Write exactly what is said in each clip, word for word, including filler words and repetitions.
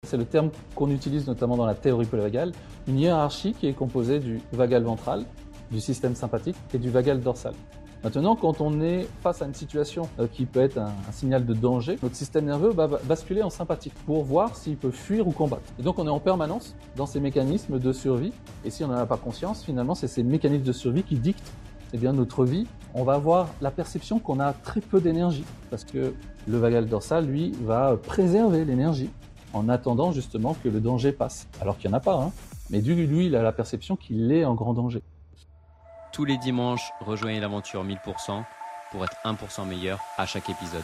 C'est le terme qu'on utilise notamment dans la théorie polyvagale, une hiérarchie qui est composée du vagal ventral, du système sympathique et du vagal dorsal. Maintenant, quand on est face à une situation qui peut être un, un signal de danger, notre système nerveux va basculer en sympathique pour voir s'il peut fuir ou combattre. Et donc on est en permanence dans ces mécanismes de survie, et si on n'en a pas conscience, finalement c'est ces mécanismes de survie qui dictent eh bien, notre vie. On va avoir la perception qu'on a très peu d'énergie, parce que le vagal dorsal, lui, va préserver l'énergie en attendant justement que le danger passe, alors qu'il n'y en a pas, hein. Mais lui, il a la perception qu'il est en grand danger. Tous les dimanches, rejoignez l'aventure mille pour cent pour être un pour cent meilleur à chaque épisode.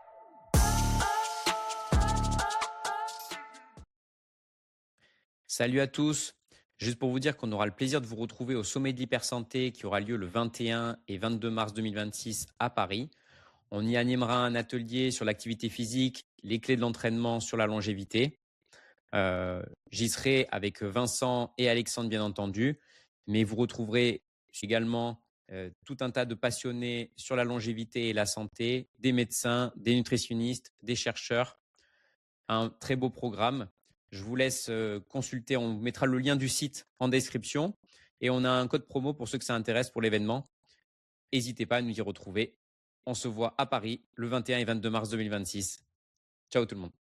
Salut à tous. Juste pour vous dire qu'on aura le plaisir de vous retrouver au Sommet de l'Hypersanté qui aura lieu le vingt et un et vingt-deux mars deux mille vingt-six à Paris. On y animera un atelier sur l'activité physique, les clés de l'entraînement sur la longévité. Euh, j'y serai avec Vincent et Alexandre bien entendu, mais vous retrouverez également euh, tout un tas de passionnés sur la longévité et la santé, des médecins, des nutritionnistes, des chercheurs. Un très beau programme. Je vous laisse euh, consulter, on mettra le lien du site en description et on a un code promo pour ceux que ça intéresse pour l'événement. N'hésitez pas à nous y retrouver. On se voit à Paris le vingt et un et vingt-deux mars deux mille vingt-six. Ciao tout le monde.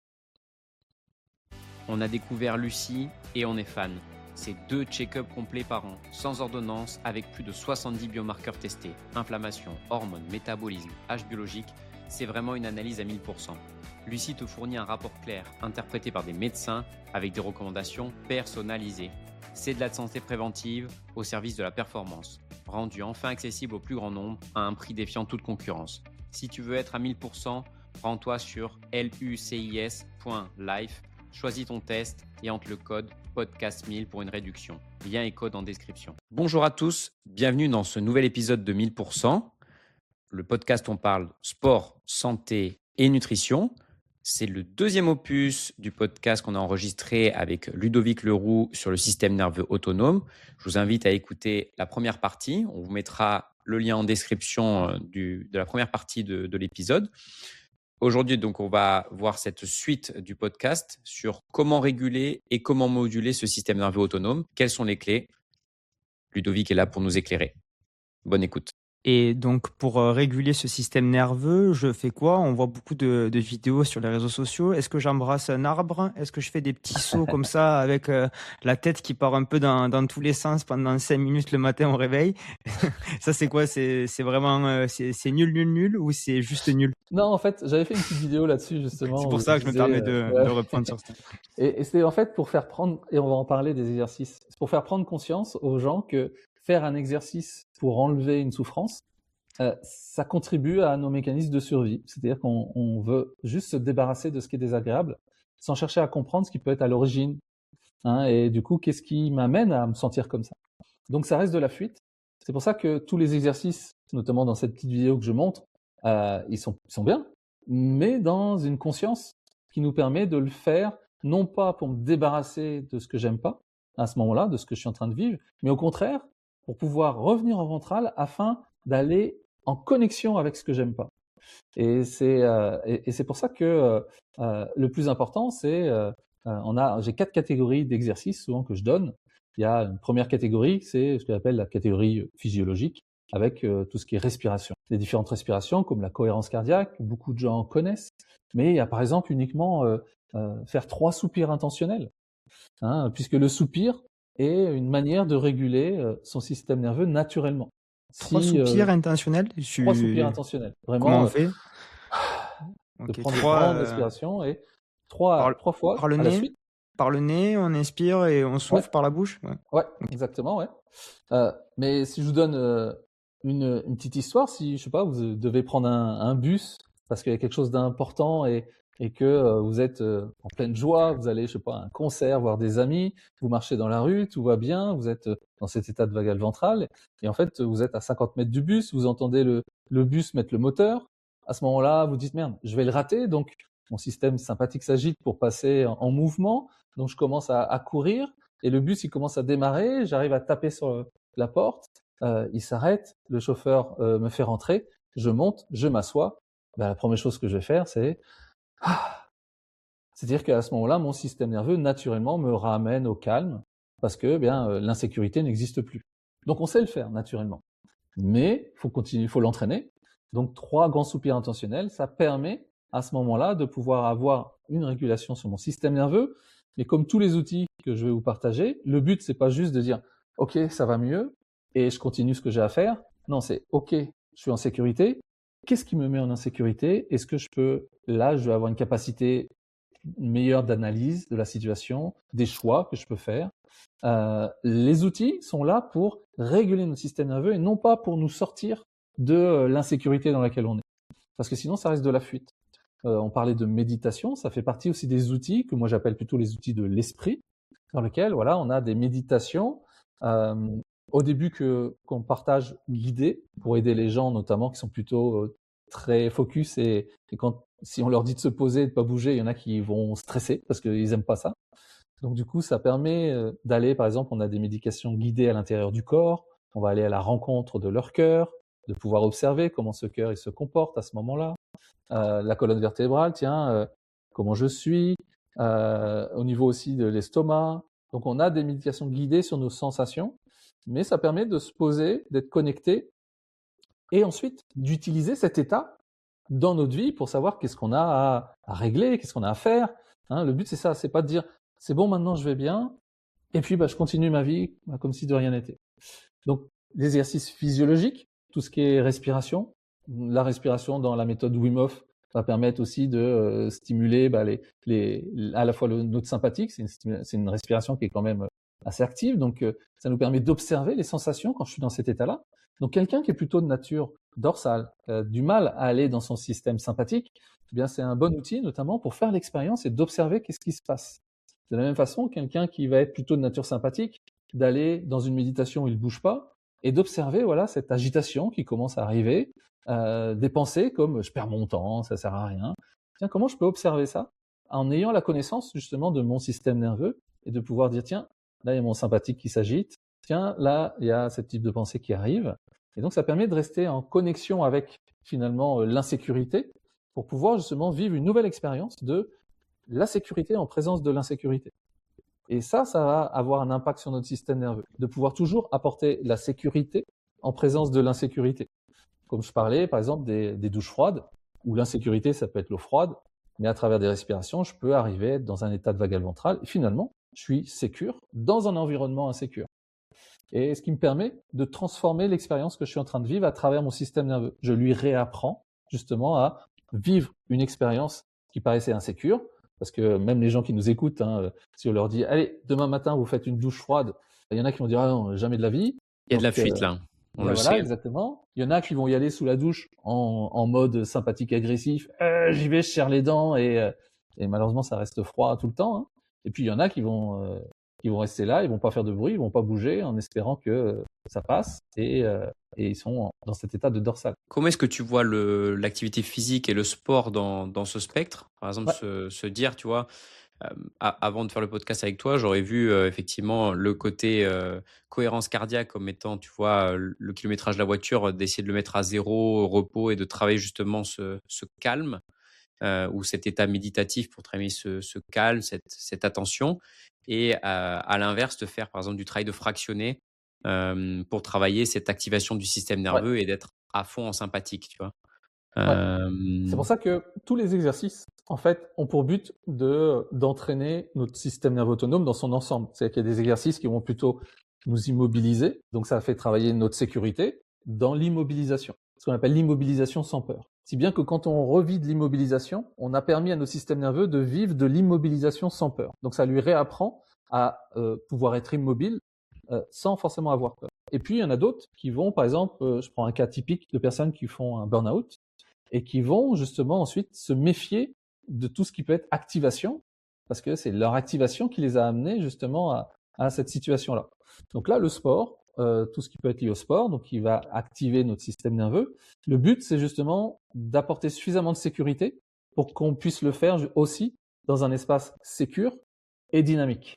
On a découvert Lucie et on est fan. C'est deux check-ups complets par an, sans ordonnance, avec plus de soixante-dix biomarqueurs testés. Inflammation, hormones, métabolisme, âge biologique, c'est vraiment une analyse à mille pour cent. Lucie te fournit un rapport clair, interprété par des médecins, avec des recommandations personnalisées. C'est de la santé préventive au service de la performance, rendu enfin accessible au plus grand nombre à un prix défiant toute concurrence. Si tu veux être à mille pour cent, rends-toi sur lucis point life, choisis ton test et entre le code podcast mille pour une réduction. Lien et code en description. Bonjour à tous, bienvenue dans ce nouvel épisode de mille pour cent. Le podcast où on parle sport, santé et nutrition. C'est le deuxième opus du podcast qu'on a enregistré avec Ludovic Leroux sur le système nerveux autonome. Je vous invite à écouter la première partie. On vous mettra le lien en description du, de la première partie de, de l'épisode. Aujourd'hui, donc, on va voir cette suite du podcast sur comment réguler et comment moduler ce système nerveux autonome. Quelles sont les clés? Ludovic est là pour nous éclairer. Bonne écoute. Et donc, pour euh, réguler ce système nerveux, je fais quoi? On voit beaucoup de, de vidéos sur les réseaux sociaux. Est-ce que j'embrasse un arbre? Est-ce que je fais des petits sauts comme ça avec euh, la tête qui part un peu dans, dans tous les sens pendant cinq minutes le matin au réveil? Ça, c'est quoi? C'est, c'est vraiment euh, c'est, c'est nul, nul, nul ou c'est juste nul? Non, en fait, j'avais fait une petite vidéo là-dessus justement. C'est pour ça que je me permets de, euh, ouais. de reprendre sur ça. Et, et c'est en fait pour faire prendre, et on va en parler des exercices, c'est pour faire prendre conscience aux gens que faire un exercice pour enlever une souffrance, euh, ça contribue à nos mécanismes de survie. C'est-à-dire qu'on on veut juste se débarrasser de ce qui est désagréable sans chercher à comprendre ce qui peut être à l'origine. Hein, et du coup, qu'est-ce qui m'amène à me sentir comme ça? Donc ça reste de la fuite. C'est pour ça que tous les exercices, notamment dans cette petite vidéo que je montre, euh, ils sont, ils sont bien, mais dans une conscience qui nous permet de le faire, non pas pour me débarrasser de ce que j'aime pas, à ce moment-là, de ce que je suis en train de vivre, mais au contraire, pour pouvoir revenir en ventral afin d'aller en connexion avec ce que j'aime pas. Et c'est, euh, et, et c'est pour ça que euh, le plus important, c'est, euh, on a, j'ai quatre catégories d'exercices souvent que je donne. Il y a une première catégorie, c'est ce que j'appelle la catégorie physiologique, avec euh, tout ce qui est respiration. Les différentes respirations, comme la cohérence cardiaque, beaucoup de gens connaissent, mais il y a par exemple uniquement euh, euh, faire trois soupirs intentionnels, hein, puisque le soupir est une manière de réguler euh, son système nerveux naturellement. Trois si, soupirs euh, intentionnels? Je... Trois soupirs intentionnels. Vraiment, comment on euh, fait? de okay. prendre trois, une grande euh... respiration et trois, par, trois fois par le à nez, la suite. Par le nez, on inspire et on souffle ouais. par la bouche. Ouais, ouais exactement, ouais. Euh, mais si je vous donne euh, une, une petite histoire, si je sais pas, vous devez prendre un, un bus parce qu'il y a quelque chose d'important et, et que euh, vous êtes euh, en pleine joie, vous allez, je sais pas, à un concert, voir des amis, vous marchez dans la rue, tout va bien, vous êtes dans cet état de vagal ventral et en fait vous êtes à cinquante mètres du bus, vous entendez le, le bus mettre le moteur. À ce moment-là, vous dites merde, je vais le rater, donc mon système sympathique s'agite pour passer en, en mouvement, donc je commence à, à courir et le bus il commence à démarrer, j'arrive à taper sur la porte, euh, il s'arrête, le chauffeur euh, me fait rentrer, je monte, je m'assois. Ben, la première chose que je vais faire, c'est ah, C'est-à-dire qu'à ce moment-là, mon système nerveux, naturellement, me ramène au calme parce que, eh bien, euh, l'insécurité n'existe plus. Donc, on sait le faire, naturellement. Mais il faut continuer, il faut l'entraîner. Donc, trois grands soupirs intentionnels, ça permet à ce moment-là de pouvoir avoir une régulation sur mon système nerveux. Mais comme tous les outils que je vais vous partager, le but, c'est pas juste de dire « Ok, ça va mieux et je continue ce que j'ai à faire ». Non, c'est « Ok, je suis en sécurité. Qu'est-ce qui me met en insécurité? Est-ce que je peux… » Là, je vais avoir une capacité meilleure d'analyse de la situation, des choix que je peux faire. Euh, les outils sont là pour réguler notre système nerveux et non pas pour nous sortir de euh, l'insécurité dans laquelle on est. Parce que sinon, ça reste de la fuite. Euh, on parlait de méditation, ça fait partie aussi des outils que moi j'appelle plutôt les outils de l'esprit, dans lesquels voilà, on a des méditations euh, au début que qu'on partage guidées pour aider les gens notamment qui sont plutôt euh, très focus et, et quand si on leur dit de se poser et de pas bouger, il y en a qui vont stresser parce qu'ils aiment pas ça. Donc du coup, ça permet euh, d'aller, par exemple, on a des méditations guidées à l'intérieur du corps, on va aller à la rencontre de leur cœur, de pouvoir observer comment ce cœur il se comporte à ce moment-là. Euh, la colonne vertébrale, tiens, euh, comment je suis, euh, au niveau aussi de l'estomac. Donc on a des méditations guidées sur nos sensations, mais ça permet de se poser, d'être connecté et ensuite d'utiliser cet état dans notre vie pour savoir qu'est-ce qu'on a à, à régler, qu'est-ce qu'on a à faire. Hein, le but c'est ça, c'est pas de dire c'est bon maintenant je vais bien et puis bah, je continue ma vie bah, comme si de rien n'était. Donc l'exercice physiologique, tout ce qui est respiration, la respiration dans la méthode Wim Hof va permettre aussi de euh, stimuler bah, les, les, à la fois le, notre sympathique, c'est une, c'est une respiration qui est quand même assez active, donc euh, ça nous permet d'observer les sensations quand je suis dans cet état-là. Donc quelqu'un qui est plutôt de nature dorsale, euh, du mal à aller dans son système sympathique, eh bien c'est un bon outil notamment pour faire l'expérience et d'observer qu'est-ce qui se passe. De la même façon, quelqu'un qui va être plutôt de nature sympathique, d'aller dans une méditation où il ne bouge pas et d'observer voilà cette agitation qui commence à arriver, euh, des pensées comme je perds mon temps, ça sert à rien. Tiens, comment je peux observer ça en ayant la connaissance justement de mon système nerveux et de pouvoir dire tiens, là il y a mon sympathique qui s'agite, tiens, là il y a ce type de pensée qui arrive. Et donc ça permet de rester en connexion avec finalement l'insécurité pour pouvoir justement vivre une nouvelle expérience de la sécurité en présence de l'insécurité. Et ça, ça va avoir un impact sur notre système nerveux, de pouvoir toujours apporter la sécurité en présence de l'insécurité. Comme je parlais, par exemple, des, des douches froides, où l'insécurité, ça peut être l'eau froide, mais à travers des respirations, je peux arriver à être dans un état de vagal ventral, et finalement, je suis sécure dans un environnement insécure. Et ce qui me permet de transformer l'expérience que je suis en train de vivre à travers mon système nerveux. Je lui réapprends justement à vivre une expérience qui paraissait insécure, parce que même les gens qui nous écoutent, hein, si on leur dit « Allez, demain matin, vous faites une douche froide », il y en a qui vont dire « Ah non, jamais de la vie ». Il y a de la fuite là, on le voilà, sait. Exactement. Il y en a qui vont y aller sous la douche en, en mode sympathique agressif. Euh, J'y vais, je serre les dents et, euh, et malheureusement, ça reste froid tout le temps. Hein. Et puis, il y en a qui vont, euh, qui vont rester là, ils vont pas faire de bruit, ils vont pas bouger en espérant que euh, ça passe et, euh, et ils sont dans cet état de dorsale. Comment est-ce que tu vois le, l'activité physique et le sport dans, dans ce spectre? Par exemple, Ouais. se, se dire, tu vois, euh, avant de faire le podcast avec toi, j'aurais vu euh, effectivement le côté euh, cohérence cardiaque comme étant, tu vois, le, le kilométrage de la voiture, euh, d'essayer de le mettre à zéro, au repos et de travailler justement ce, ce calme euh, ou cet état méditatif pour travailler ce, ce calme, cette, cette attention. Et euh, à l'inverse, de faire par exemple du travail de fractionné euh, pour travailler cette activation du système nerveux Ouais. et d'être à fond en sympathique, tu vois. Ouais. Euh... C'est pour ça que tous les exercices, en fait, ont pour but de d'entraîner notre système nerveux autonome dans son ensemble. C'est-à-dire qu'il y a des exercices qui vont plutôt nous immobiliser, donc ça fait travailler notre sécurité dans l'immobilisation, ce qu'on appelle l'immobilisation sans peur. Si bien que quand on revit de l'immobilisation, on a permis à notre système nerveux de vivre de l'immobilisation sans peur. Donc ça lui réapprend à euh, pouvoir être immobile euh, sans forcément avoir peur. Et puis il y en a d'autres qui vont, par exemple, euh, je prends un cas typique de personnes qui font un burn-out, et qui vont justement ensuite se méfier de tout ce qui peut être activation, parce que c'est leur activation qui les a amenés justement à, à cette situation-là. Donc là, le sport, euh, tout ce qui peut être lié au sport, donc qui va activer notre système nerveux, le but, c'est justement d'apporter suffisamment de sécurité pour qu'on puisse le faire aussi dans un espace sécure et dynamique.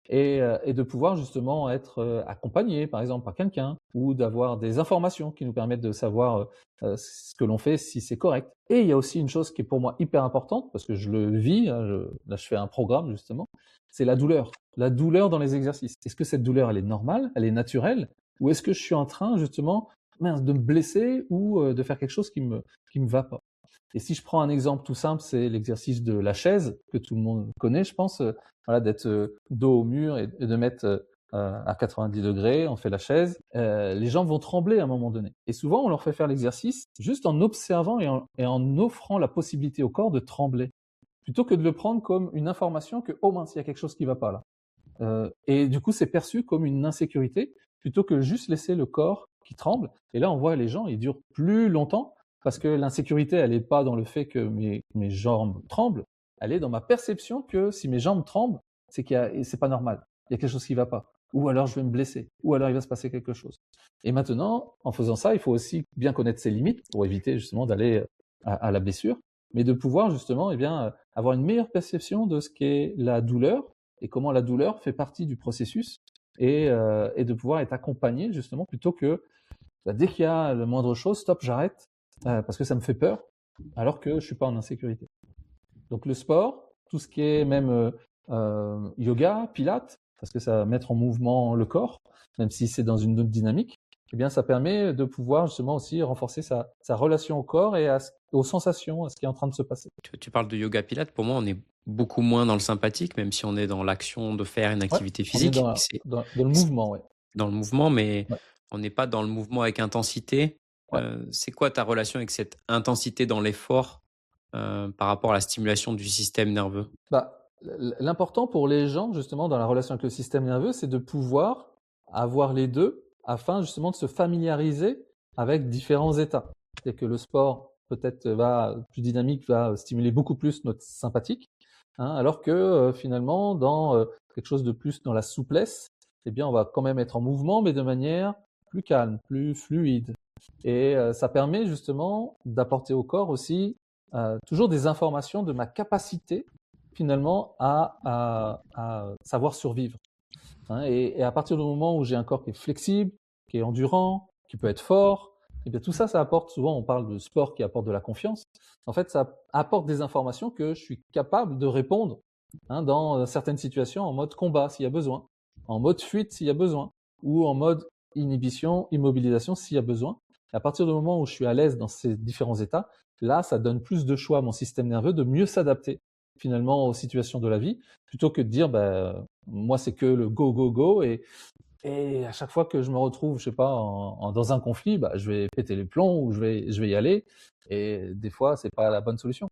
et, euh, et de pouvoir justement être euh, accompagné, par exemple, par quelqu'un, ou d'avoir des informations qui nous permettent de savoir euh, ce que l'on fait, si c'est correct. Et il y a aussi une chose qui est pour moi hyper importante, parce que je le vis, hein, je, là je fais un programme justement, c'est la douleur. La douleur dans les exercices. Est-ce que cette douleur, elle est normale, elle est naturelle, ou est-ce que je suis en train justement mince, de me blesser ou euh, de faire quelque chose qui me qui me va pas? Et si je prends un exemple tout simple, c'est l'exercice de la chaise, que tout le monde connaît, je pense, euh, voilà, d'être euh, dos au mur et, et de mettre euh, à quatre-vingt-dix degrés, on fait la chaise, euh, les gens vont trembler à un moment donné. Et souvent, on leur fait faire l'exercice juste en observant et en, et en offrant la possibilité au corps de trembler, plutôt que de le prendre comme une information que, oh mince, il y a quelque chose qui va pas là. Euh, et du coup, c'est perçu comme une insécurité, plutôt que juste laisser le corps qui tremble. Et là, on voit les gens, ils durent plus longtemps, parce que l'insécurité, elle n'est pas dans le fait que mes, mes jambes tremblent, elle est dans ma perception que si mes jambes tremblent, c'est qu'il y a, c'est pas normal. Il y a quelque chose qui va pas. Ou alors je vais me blesser. Ou alors il va se passer quelque chose. Et maintenant, en faisant ça, il faut aussi bien connaître ses limites pour éviter justement d'aller à, à la blessure, mais de pouvoir justement, eh bien, avoir une meilleure perception de ce qu'est la douleur et comment la douleur fait partie du processus, et, euh, et de pouvoir être accompagné justement, plutôt que bah, dès qu'il y a la moindre chose, stop, j'arrête, euh, parce que ça me fait peur, alors que je suis pas en insécurité. Donc le sport, tout ce qui est même euh, euh, yoga, pilates, parce que ça va mettre en mouvement le corps, même si c'est dans une autre dynamique, eh bien ça permet de pouvoir justement aussi renforcer sa, sa relation au corps et à, aux sensations, à ce qui est en train de se passer. Tu, tu parles de yoga pilates, pour moi on est beaucoup moins dans le sympathique, même si on est dans l'action de faire une activité ouais, physique. On est dans, c'est, dans, dans le mouvement, ouais. Dans le mouvement, mais ouais. on n'est pas dans le mouvement avec intensité. Ouais. Euh, c'est quoi ta relation avec cette intensité dans l'effort euh, par rapport à la stimulation du système nerveux? Bah, l'important pour les gens, justement, dans la relation avec le système nerveux, c'est de pouvoir avoir les deux afin, justement, de se familiariser avec différents états. C'est que le sport, peut-être, va plus dynamique, va stimuler beaucoup plus notre sympathique, hein, alors que, euh, finalement, dans euh, quelque chose de plus dans la souplesse, eh bien, on va quand même être en mouvement, mais de manière plus calme, plus fluide. Et euh, ça permet, justement, d'apporter au corps aussi euh, toujours des informations de ma capacité finalement à, à, à savoir survivre. Hein, et, et à partir du moment où j'ai un corps qui est flexible, qui est endurant, qui peut être fort, et bien tout ça, ça apporte, souvent on parle de sport qui apporte de la confiance, en fait ça apporte des informations que je suis capable de répondre, hein, dans certaines situations en mode combat s'il y a besoin, en mode fuite s'il y a besoin, ou en mode inhibition, immobilisation s'il y a besoin. Et à partir du moment où je suis à l'aise dans ces différents états, là ça donne plus de choix à mon système nerveux de mieux s'adapter finalement aux situations de la vie, plutôt que de dire bah, moi c'est que le go go go, et, et à chaque fois que je me retrouve je sais pas en, en, dans un conflit, bah, je vais péter les plombs ou je vais, je vais y aller, et des fois c'est pas la bonne solution.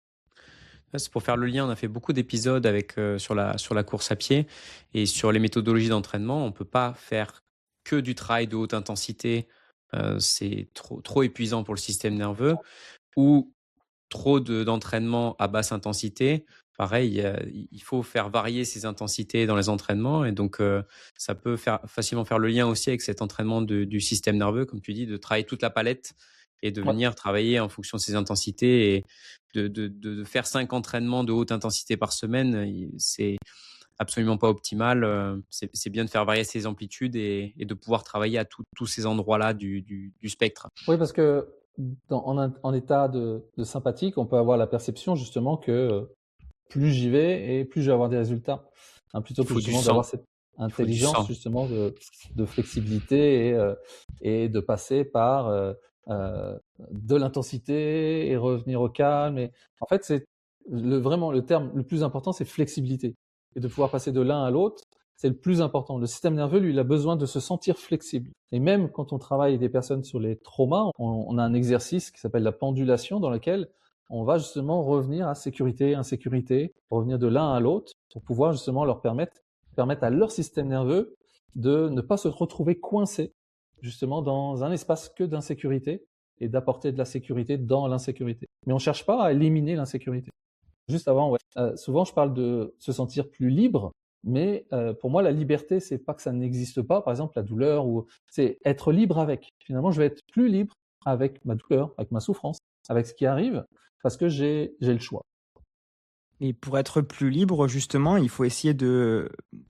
C'est pour faire le lien, on a fait beaucoup d'épisodes avec, euh, sur, la, sur la course à pied et sur les méthodologies d'entraînement. On ne peut pas faire que du travail de haute intensité, euh, c'est trop, trop épuisant pour le système nerveux, ou trop de, d'entraînement à basse intensité. Pareil, euh, il faut faire varier ces intensités dans les entraînements, et donc euh, ça peut faire, facilement faire le lien aussi avec cet entraînement de, du système nerveux, comme tu dis, de travailler toute la palette et de venir ouais. travailler en fonction de ces intensités, et de, de, de faire cinq entraînements de haute intensité par semaine, c'est absolument pas optimal. C'est, c'est bien de faire varier ces amplitudes et, et de pouvoir travailler à tous ces endroits-là du, du, du spectre. Oui, parce que dans, en, en état de, de sympathique, on peut avoir la perception justement que plus j'y vais et plus je vais avoir des résultats, hein, plutôt que justement d'avoir cette intelligence justement de, de flexibilité et, euh, et de passer par euh, euh, de l'intensité et revenir au calme. Et en fait, c'est le, vraiment le terme le plus important, c'est flexibilité, et de pouvoir passer de l'un à l'autre. C'est le plus important. Le système nerveux, lui, il a besoin de se sentir flexible. Et même quand on travaille avec des personnes sur les traumas, on, on a un exercice qui s'appelle la pendulation, dans lequel on va justement revenir à sécurité, insécurité, revenir de l'un à l'autre, pour pouvoir justement leur permettre, permettre à leur système nerveux de ne pas se retrouver coincé justement dans un espace que d'insécurité, et d'apporter de la sécurité dans l'insécurité. Mais on ne cherche pas à éliminer l'insécurité. Juste avant, ouais. euh, souvent je parle de se sentir plus libre. Mais euh, pour moi, la liberté, c'est pas que ça n'existe pas. Par exemple, la douleur, ou c'est être libre avec. Finalement, je vais être plus libre avec ma douleur, avec ma souffrance, avec ce qui arrive, parce que j'ai j'ai le choix. Et pour être plus libre, justement, il faut essayer de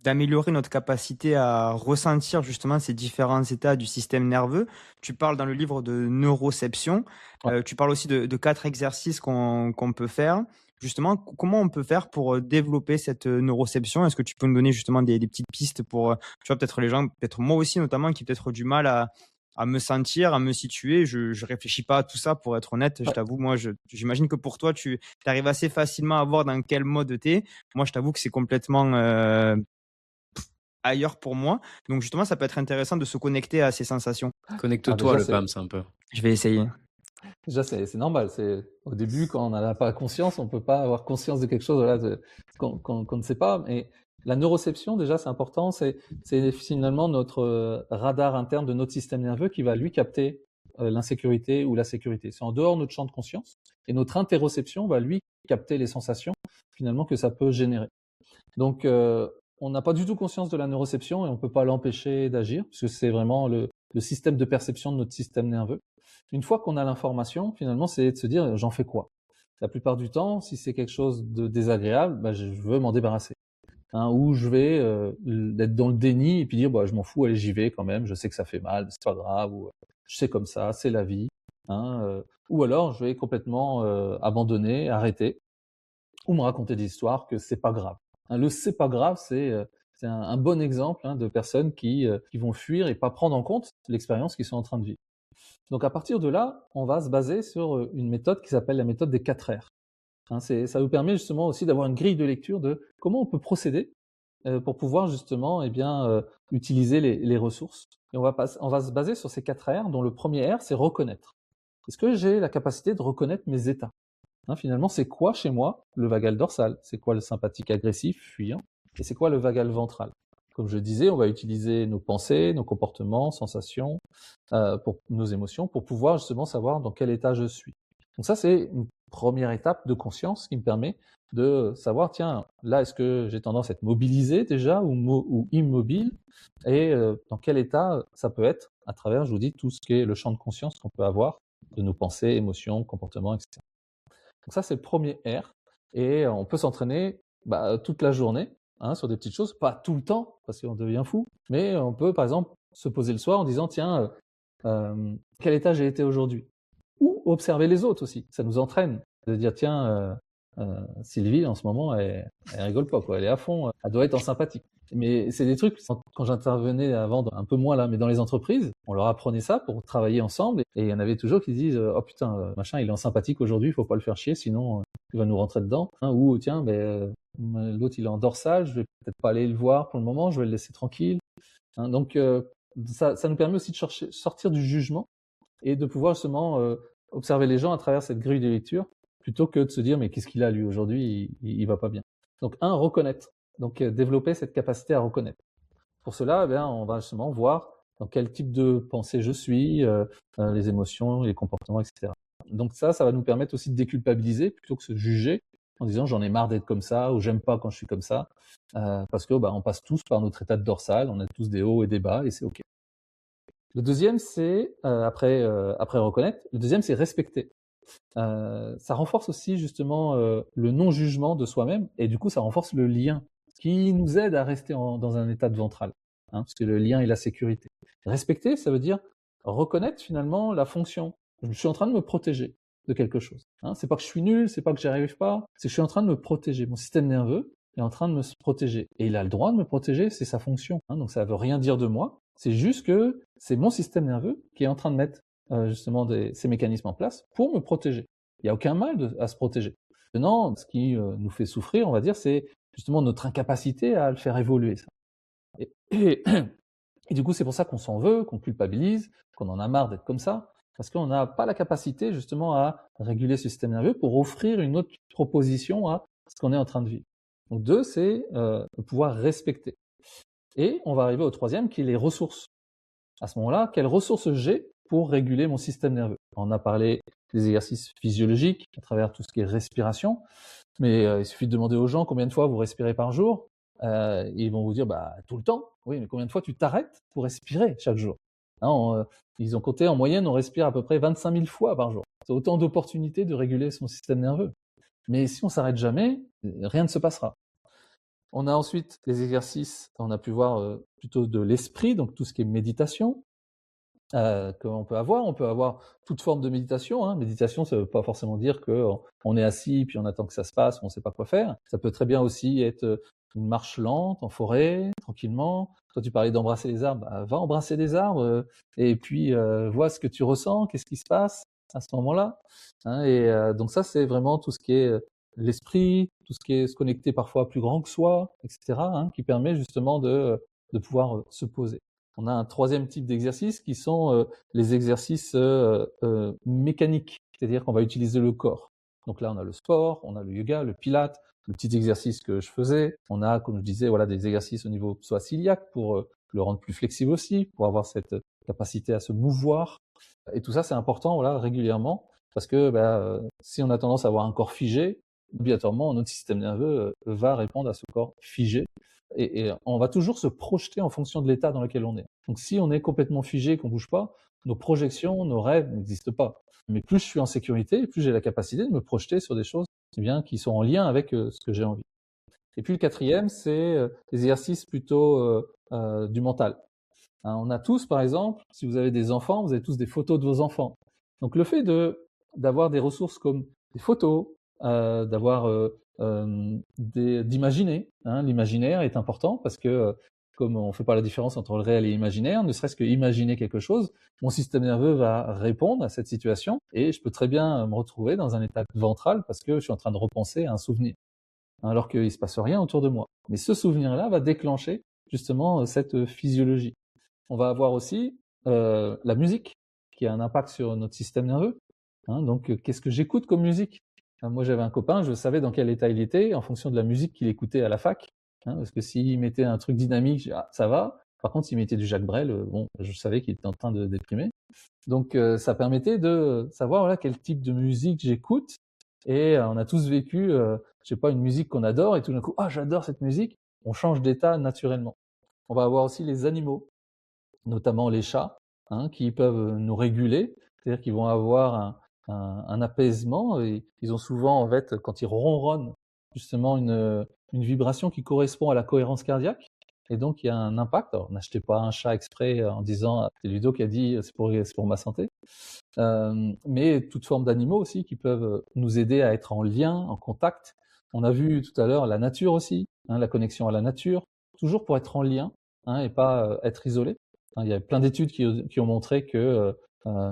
d'améliorer notre capacité à ressentir justement ces différents états du système nerveux. Tu parles dans le livre de neuroception. Ouais. Euh, tu parles aussi de, de quatre exercices qu'on qu'on peut faire. Justement, c- comment on peut faire pour euh, développer cette euh, neuroception? Est-ce que tu peux nous donner justement des, des petites pistes pour, euh, tu vois, peut-être les gens, peut-être moi aussi notamment, qui peut-être du mal à, à me sentir, à me situer. Je, je réfléchis pas à tout ça pour être honnête. Je Ouais. t'avoue, moi, je, j'imagine que pour toi, tu arrives assez facilement à voir dans quel mode t'es. Moi, je t'avoue que c'est complètement euh, ailleurs pour moi. Donc justement, ça peut être intéressant de se connecter à ces sensations. Ah, Connecte-toi déjà, le c'est, P A M, c'est un peu. Je vais essayer. déjà, c'est, c'est normal. C'est, au début, quand on n'a pas conscience, on peut pas avoir conscience de quelque chose voilà, de- qu'on, qu'on, qu'on ne sait pas. Mais la neuroception, déjà, c'est important. C'est, c'est finalement notre euh, radar interne de notre système nerveux qui va lui capter euh, l'insécurité ou la sécurité. C'est en dehors de notre champ de conscience. Et notre interoception va lui capter les sensations finalement que ça peut générer. Donc, euh, on n'a pas du tout conscience de la neuroception et on peut pas l'empêcher d'agir, puisque c'est vraiment le, le système de perception de notre système nerveux. Une fois qu'on a l'information, finalement, c'est de se dire, j'en fais quoi? La plupart du temps, si c'est quelque chose de désagréable, bah, je veux m'en débarrasser. Hein, ou je vais euh, être dans le déni et puis dire, bah, je m'en fous, allez, j'y vais quand même, je sais que ça fait mal, c'est pas grave, ou euh, je sais comme ça, c'est la vie. Hein, euh, ou alors, je vais complètement euh, abandonner, arrêter, ou me raconter des histoires que c'est pas grave. Hein, le c'est pas grave, c'est euh, c'est un, un bon exemple hein, de personnes qui euh, qui vont fuir et pas prendre en compte l'expérience qu'ils sont en train de vivre. Donc à partir de là, on va se baser sur euh, une méthode qui s'appelle la méthode des quatre R. Hein, c'est, ça vous permet justement aussi d'avoir une grille de lecture de comment on peut procéder euh, pour pouvoir justement eh bien euh, utiliser les, les ressources. Et on va pas, on va se baser sur ces quatre R, dont le premier R c'est reconnaître. Est-ce que j'ai la capacité de reconnaître mes états? Hein, finalement, c'est quoi chez moi le vagal dorsal? C'est quoi le sympathique agressif, fuyant? Et c'est quoi le vagal ventral? Comme je disais, on va utiliser nos pensées, nos comportements, sensations, euh, pour nos émotions, pour pouvoir justement savoir dans quel état je suis. Donc ça, c'est une première étape de conscience qui me permet de savoir, tiens, là, est-ce que j'ai tendance à être mobilisé déjà ou, mo- ou immobile? Et euh, dans quel état ça peut être à travers, je vous dis, tout ce qui est le champ de conscience qu'on peut avoir de nos pensées, émotions, comportements, et cetera. Donc ça, c'est le premier R. Et on peut s'entraîner bah, toute la journée hein, sur des petites choses, pas tout le temps, parce qu'on devient fou, mais on peut, par exemple, se poser le soir en disant, tiens, euh, euh, quel état j'ai été aujourd'hui? Ou observer les autres aussi. Ça nous entraîne de dire, tiens, euh, euh, Sylvie, en ce moment, elle, elle rigole pas, quoi. Elle est à fond, elle doit être en sympathie. Mais c'est des trucs, quand j'intervenais avant, un peu moins là, mais dans les entreprises, on leur apprenait ça pour travailler ensemble. Et il y en avait toujours qui disent, oh putain, euh, machin, il est en sympathique aujourd'hui, il faut pas le faire chier, sinon euh, il va nous rentrer dedans. Hein, ou tiens, ben, euh, l'autre il est en dorsal, je vais peut-être pas aller le voir pour le moment, je vais le laisser tranquille. Hein, donc euh, ça, ça nous permet aussi de chercher, sortir du jugement et de pouvoir justement euh, observer les gens à travers cette grille de lecture, plutôt que de se dire mais qu'est-ce qu'il a lui aujourd'hui, il, il, il va pas bien. Donc un, reconnaître. Donc euh, développer cette capacité à reconnaître. Pour cela, eh bien, on va justement voir dans quel type de pensée je suis, euh, euh, les émotions, les comportements, et cetera. Donc ça, ça va nous permettre aussi de déculpabiliser plutôt que se juger en disant j'en ai marre d'être comme ça ou j'aime pas quand je suis comme ça, euh, parce que bah, on passe tous par notre état de dorsal, on a tous des hauts et des bas et c'est ok. Le deuxième, c'est euh, après euh, après reconnaître. Le deuxième, c'est respecter. Euh, ça renforce aussi justement euh, le non-jugement de soi-même et du coup, ça renforce le lien qui nous aide à rester en, dans un état de ventral, hein, parce que le lien et la sécurité. Respecter, ça veut dire reconnaître finalement la fonction. Je suis en train de me protéger de quelque chose. Hein. C'est pas que je suis nul, c'est pas que j'y arrive pas, c'est que je suis en train de me protéger. Mon système nerveux est en train de me protéger et il a le droit de me protéger, c'est sa fonction. Hein. Donc ça veut rien dire de moi. C'est juste que c'est mon système nerveux qui est en train de mettre euh, justement des, ces mécanismes en place pour me protéger. Il n'y a aucun mal de, à se protéger. Maintenant, ce qui euh, nous fait souffrir, on va dire, c'est justement notre incapacité à le faire évoluer. Ça. Et, et, et du coup, c'est pour ça qu'on s'en veut, qu'on culpabilise, qu'on en a marre d'être comme ça, parce qu'on n'a pas la capacité justement à réguler ce système nerveux pour offrir une autre proposition à ce qu'on est en train de vivre. Donc deux, c'est euh, pouvoir respecter. Et on va arriver au troisième, qui est les ressources. À ce moment-là, quelles ressources j'ai pour réguler mon système nerveux? On a parlé des exercices physiologiques à travers tout ce qui est respiration, mais euh, il suffit de demander aux gens combien de fois vous respirez par jour. Euh, ils vont vous dire bah tout le temps. Oui, mais combien de fois tu t'arrêtes pour respirer chaque jour? Hein, on, euh, ils ont compté en moyenne, on respire à peu près vingt-cinq mille fois par jour. C'est autant d'opportunités de réguler son système nerveux. Mais si on s'arrête jamais, rien ne se passera. On a ensuite les exercices, on a pu voir euh, plutôt de l'esprit, donc tout ce qui est méditation euh, qu'on peut avoir. On peut avoir toute forme de méditation. Hein. Méditation, ça ne veut pas forcément dire qu'on est assis puis on attend que ça se passe, on ne sait pas quoi faire. Ça peut très bien aussi être une marche lente en forêt, tranquillement. Toi, tu parlais d'embrasser les arbres. Bah, va embrasser des arbres euh, et puis euh, vois ce que tu ressens, qu'est-ce qui se passe à ce moment-là. Hein. Et euh, donc ça, c'est vraiment tout ce qui est l'esprit, tout ce qui est se connecter parfois à plus grand que soi, et cetera, hein, qui permet justement de, de pouvoir se poser. On a un troisième type d'exercice qui sont euh, les exercices euh, euh, mécaniques, c'est-à-dire qu'on va utiliser le corps. Donc là, on a le sport, on a le yoga, le pilate, le petit exercice que je faisais. On a, comme je disais, voilà, des exercices au niveau soit cœliaque pour euh, le rendre plus flexible aussi, pour avoir cette capacité à se mouvoir. Et tout ça, c'est important, voilà, régulièrement, parce que bah, euh, si on a tendance à avoir un corps figé, obligatoirement, notre système nerveux euh, va répondre à ce corps figé. Et, et on va toujours se projeter en fonction de l'état dans lequel on est. Donc si on est complètement figé, qu'on bouge pas, nos projections, nos rêves n'existent pas. Mais plus je suis en sécurité, plus j'ai la capacité de me projeter sur des choses eh bien, qui sont en lien avec euh, ce que j'ai envie. Et puis le quatrième, c'est euh, les exercices plutôt euh, euh, du mental. Hein, on a tous, par exemple, si vous avez des enfants, vous avez tous des photos de vos enfants. Donc le fait de d'avoir des ressources comme des photos, euh, d'avoir euh, euh, des, d'imaginer. Hein, l'imaginaire est important parce que euh, comme on ne fait pas la différence entre le réel et l'imaginaire, ne serait-ce que imaginer quelque chose, mon système nerveux va répondre à cette situation et je peux très bien me retrouver dans un état ventral parce que je suis en train de repenser à un souvenir, hein, alors qu'il ne se passe rien autour de moi. Mais ce souvenir-là va déclencher justement cette physiologie. On va avoir aussi euh, la musique qui a un impact sur notre système nerveux. Hein, donc, euh, qu'est-ce que j'écoute comme musique? hein, Moi, j'avais un copain, je savais dans quel état il était en fonction de la musique qu'il écoutait à la fac. Hein, parce que s'il mettait un truc dynamique, je dis, ah, ça va. Par contre, s'il mettait du Jacques Brel, euh, bon, je savais qu'il était en train de déprimer. Donc, euh, ça permettait de savoir voilà quel type de musique j'écoute. Et euh, on a tous vécu, euh, je sais pas, une musique qu'on adore et tout d'un coup, ah, j'adore cette musique. On change d'état naturellement. On va avoir aussi les animaux, notamment les chats, hein, qui peuvent nous réguler, c'est-à-dire qu'ils vont avoir un, un, un apaisement. Et ils ont souvent, en fait, quand ils ronronnent, justement une, une vibration qui correspond à la cohérence cardiaque. Et donc, il y a un impact. Alors, n'achetez pas un chat exprès en disant, c'est Ludo qui a dit, c'est pour, c'est pour ma santé. Euh, mais toute forme d'animaux aussi qui peuvent nous aider à être en lien, en contact. On a vu tout à l'heure la nature aussi, hein, la connexion à la nature, toujours pour être en lien, hein, et pas euh, être isolé. Il y a plein d'études qui, qui ont montré que euh,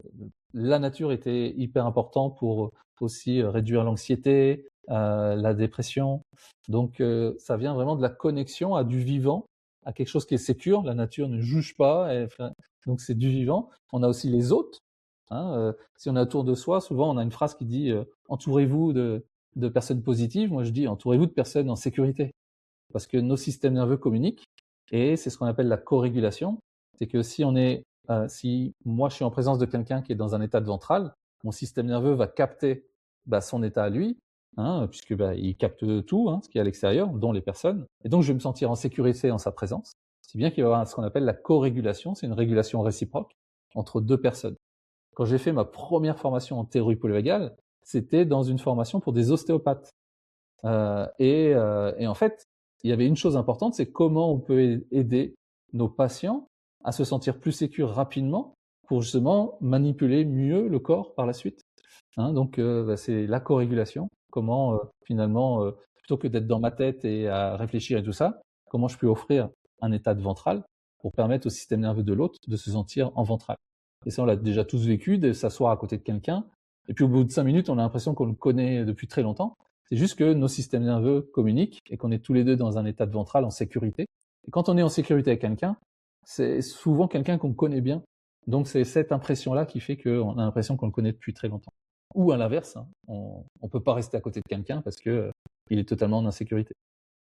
la nature était hyper importante pour aussi réduire l'anxiété, euh, la dépression. Donc euh, ça vient vraiment de la connexion à du vivant, à quelque chose qui est sécure. La nature ne juge pas, elle, donc c'est du vivant. On a aussi les hôtes. Hein, euh, si on est autour de soi, souvent on a une phrase qui dit euh, « entourez-vous de, de personnes positives ». Moi je dis « entourez-vous de personnes en sécurité ». Parce que nos systèmes nerveux communiquent et c'est ce qu'on appelle la co-régulation. C'est que si on est, euh, si moi je suis en présence de quelqu'un qui est dans un état de ventral, mon système nerveux va capter bah, son état à lui, hein, puisque bah, il capte tout, hein, ce qui est à l'extérieur, dont les personnes. Et donc je vais me sentir en sécurité en sa présence. Si bien qu'il va y avoir ce qu'on appelle la co-régulation, c'est une régulation réciproque entre deux personnes. Quand j'ai fait ma première formation en théorie polyvagale, c'était dans une formation pour des ostéopathes. Euh, et, euh, et en fait, il y avait une chose importante, c'est comment on peut aider nos patients à se sentir plus sécures rapidement pour justement manipuler mieux le corps par la suite. Hein, donc, euh, bah, c'est la co-régulation. Comment, euh, finalement, euh, plutôt que d'être dans ma tête et à réfléchir et tout ça, comment je peux offrir un état de ventral pour permettre au système nerveux de l'autre de se sentir en ventral. Et ça, on l'a déjà tous vécu, de s'asseoir à côté de quelqu'un. Et puis, au bout de cinq minutes, on a l'impression qu'on le connaît depuis très longtemps. C'est juste que nos systèmes nerveux communiquent et qu'on est tous les deux dans un état de ventral en sécurité. Et quand on est en sécurité avec quelqu'un, c'est souvent quelqu'un qu'on connaît bien. Donc c'est cette impression-là qui fait qu'on a l'impression qu'on le connaît depuis très longtemps. Ou à l'inverse, hein, on ne peut pas rester à côté de quelqu'un parce qu'il euh, est totalement en insécurité.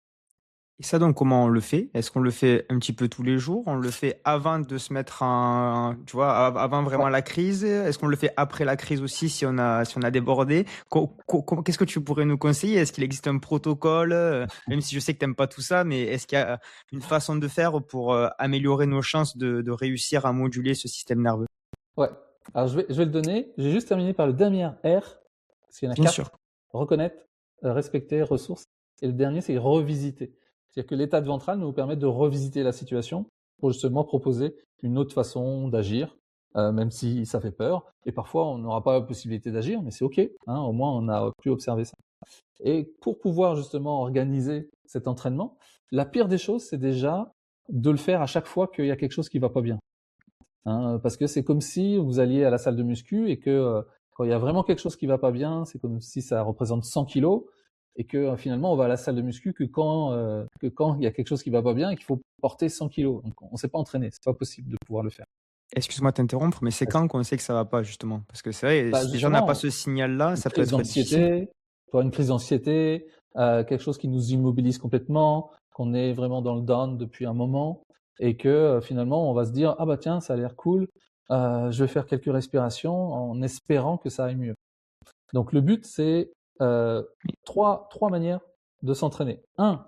Et ça, donc, comment on le fait? Est-ce qu'on le fait un petit peu tous les jours? On le fait avant de se mettre en, tu vois, avant vraiment ouais. la crise? Est-ce qu'on le fait après la crise aussi si on a, si on a débordé? Qu'est-ce que tu pourrais nous conseiller? Est-ce qu'il existe un protocole? Même si je sais que tu n'aimes pas tout ça, mais est-ce qu'il y a une façon de faire pour améliorer nos chances de, de réussir à moduler ce système nerveux? Ouais. Alors, je vais, je vais le donner. J'ai juste terminé par le dernier R, parce qu'il y en a Bien quatre. Sûr. Reconnaître, respecter, ressources. Et le dernier, c'est revisiter. C'est-à-dire que l'état de ventral nous permet de revisiter la situation pour justement proposer une autre façon d'agir, euh, même si ça fait peur. Et parfois, on n'aura pas la possibilité d'agir, mais c'est OK. Hein, au moins, on a pu observer ça. Et pour pouvoir justement organiser cet entraînement, la pire des choses, c'est déjà de le faire à chaque fois qu'il y a quelque chose qui va pas bien. Hein, parce que c'est comme si vous alliez à la salle de muscu et que euh, quand il y a vraiment quelque chose qui va pas bien, c'est comme si ça représente cent kilos et que euh, finalement on va à la salle de muscu que quand euh, que quand il y a quelque chose qui va pas bien et qu'il faut porter cent kilos. Donc on s'est pas entraîné, c'est pas possible de pouvoir le faire. Excuse-moi de t'interrompre, mais c'est quand qu'on sait que ça va pas justement? Parce que c'est vrai, Bah si déjà on n'a pas justement, ce signal-là, une ça peut crise être difficile. d'anxiété, toi une crise d'anxiété, euh, quelque chose qui nous immobilise complètement, qu'on est vraiment dans le down depuis un moment et que euh, finalement on va se dire ah bah tiens ça a l'air cool, euh, je vais faire quelques respirations en espérant que ça aille mieux. Donc le but c'est euh, trois trois manières de s'entraîner. Un,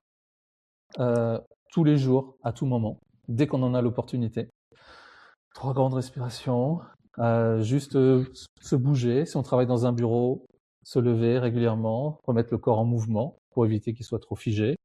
euh, tous les jours, à tout moment, dès qu'on en a l'opportunité. Trois grandes respirations, euh, juste euh, se bouger. Si on travaille dans un bureau, se lever régulièrement, remettre le corps en mouvement pour éviter qu'il soit trop figé.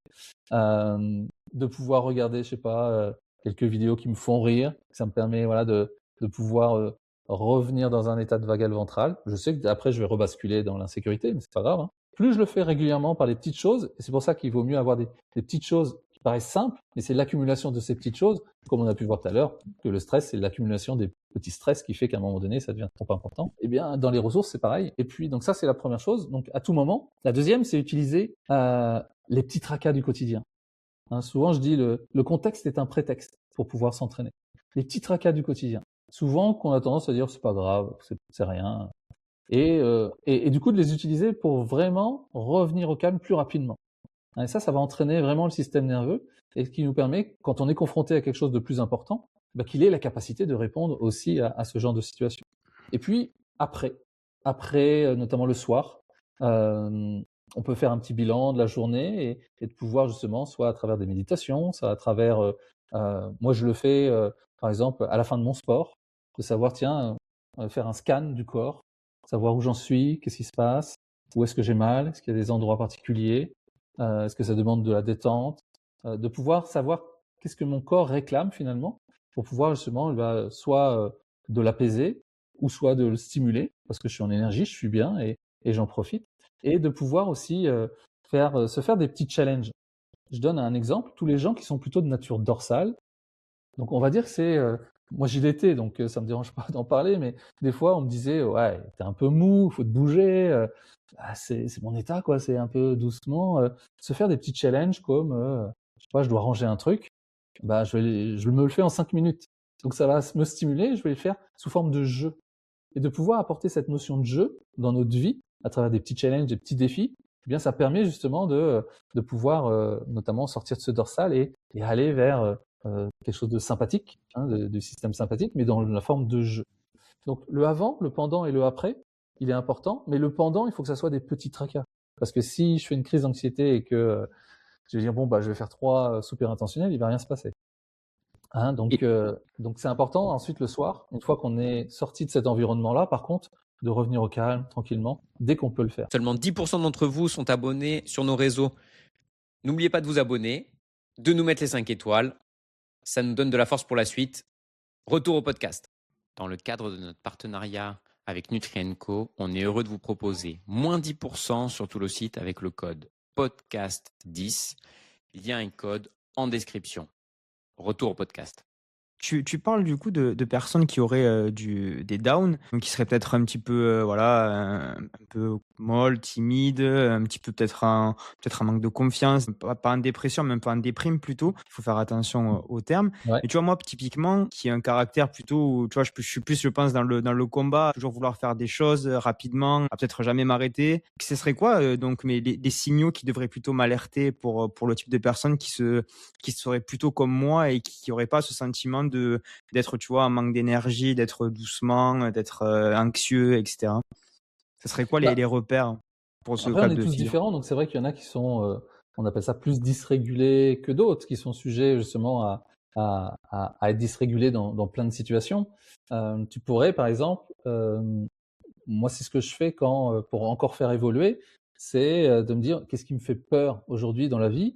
Euh, de pouvoir regarder, je sais pas, euh, quelques vidéos qui me font rire. Ça me permet, voilà, de, de pouvoir euh, revenir dans un état de vagal ventral. Je sais que après, je vais rebasculer dans l'insécurité, mais c'est pas grave. Hein. Plus je le fais régulièrement par les petites choses, et c'est pour ça qu'il vaut mieux avoir des, des petites choses qui paraissent simples, mais c'est l'accumulation de ces petites choses, comme on a pu voir tout à l'heure, que le stress, c'est l'accumulation des petits stress qui fait qu'à un moment donné, ça devient trop important. Eh bien, dans les ressources, c'est pareil. Et puis, donc ça, c'est la première chose. Donc, à tout moment. La deuxième, c'est utiliser euh, les petits tracas du quotidien. Hein, souvent, je dis le, le contexte est un prétexte pour pouvoir s'entraîner. Les petits tracas du quotidien. Souvent, qu'on a tendance à dire c'est pas grave, c'est, c'est rien. Et, euh, et, et du coup, de les utiliser pour vraiment revenir au calme plus rapidement. Et ça, ça va entraîner vraiment le système nerveux et ce qui nous permet, quand on est confronté à quelque chose de plus important, bah, qu'il ait la capacité de répondre aussi à, à ce genre de situation. Et puis, après, après, notamment le soir, euh, on peut faire un petit bilan de la journée et, et de pouvoir justement, soit à travers des méditations, soit à travers, euh, euh, moi je le fais euh, par exemple à la fin de mon sport, de savoir, tiens, euh, faire un scan du corps, savoir où j'en suis, qu'est-ce qui se passe, où est-ce que j'ai mal, est-ce qu'il y a des endroits particuliers, euh, est-ce que ça demande de la détente, euh, de pouvoir savoir qu'est-ce que mon corps réclame finalement, pour pouvoir justement bah, soit euh, de l'apaiser, ou soit de le stimuler, parce que je suis en énergie, je suis bien et, et j'en profite, et de pouvoir aussi euh, faire, euh, se faire des petits challenges. Je donne un exemple, tous les gens qui sont plutôt de nature dorsale, donc on va dire que c'est, euh, moi j'y l'étais, donc euh, ça me dérange pas d'en parler, mais des fois on me disait, ouais, t'es un peu mou, faut te bouger, euh, ah, c'est, c'est mon état quoi, c'est un peu doucement, euh, se faire des petits challenges comme, euh, je sais pas, je dois ranger un truc, bah je, vais, je me le fais en cinq minutes, donc ça va me stimuler, je vais le faire sous forme de jeu. Et de pouvoir apporter cette notion de jeu dans notre vie, à travers des petits challenges, des petits défis, eh bien, ça permet justement de, de pouvoir euh, notamment sortir de ce dorsal et, et aller vers euh, quelque chose de sympathique, hein, de, du système sympathique, mais dans la forme de jeu. Donc le avant, le pendant et le après, il est important, mais le pendant, il faut que ça soit des petits tracas. Parce que si je fais une crise d'anxiété et que euh, je vais dire, bon, bah, je vais faire trois euh, super intentionnels, il va rien se passer. Hein, donc, euh, donc c'est important ensuite le soir, une fois qu'on est sorti de cet environnement-là, par contre, de revenir au calme tranquillement dès qu'on peut le faire. Seulement dix pour cent d'entre vous sont abonnés sur nos réseaux. N'oubliez pas de vous abonner, de nous mettre les cinq étoiles. Ça nous donne de la force pour la suite. Retour au podcast. Dans le cadre de notre partenariat avec Nutrien-Co, on est heureux de vous proposer moins dix pour cent sur tout le site avec le code podcast dix. Il y a un code en description. Retour au podcast. Tu, tu parles du coup de, de personnes qui auraient euh, du, des downs, donc qui seraient peut-être un petit peu, euh, voilà, un, un peu molles, timides, un petit peu peut-être un, peut-être un manque de confiance, pas, pas en dépression, même pas en déprime plutôt. Il faut faire attention euh, aux termes. Ouais. Et tu vois, moi, typiquement, qui a un caractère plutôt, tu vois, je, je suis plus, je pense, dans le, dans le combat, toujours vouloir faire des choses rapidement, à peut-être jamais m'arrêter. Ce serait quoi, euh, donc, mais les, les signaux qui devraient plutôt m'alerter pour, pour le type de personnes qui se, qui seraient plutôt comme moi et qui n'auraient pas ce sentiment de d'être, tu vois, en manque d'énergie, d'être doucement, d'être euh, anxieux, et cetera. Ce serait quoi les, Bah, les repères pour ce après, cas on est de tous figure? différents, donc c'est vrai qu'il y en a qui sont, euh, on appelle ça plus dysrégulés que d'autres, qui sont sujets justement à, à, à, à être dysrégulés dans, dans plein de situations. Euh, tu pourrais, par exemple, euh, moi, c'est ce que je fais quand, euh, pour encore faire évoluer, c'est euh, de me dire qu'est-ce qui me fait peur aujourd'hui dans la vie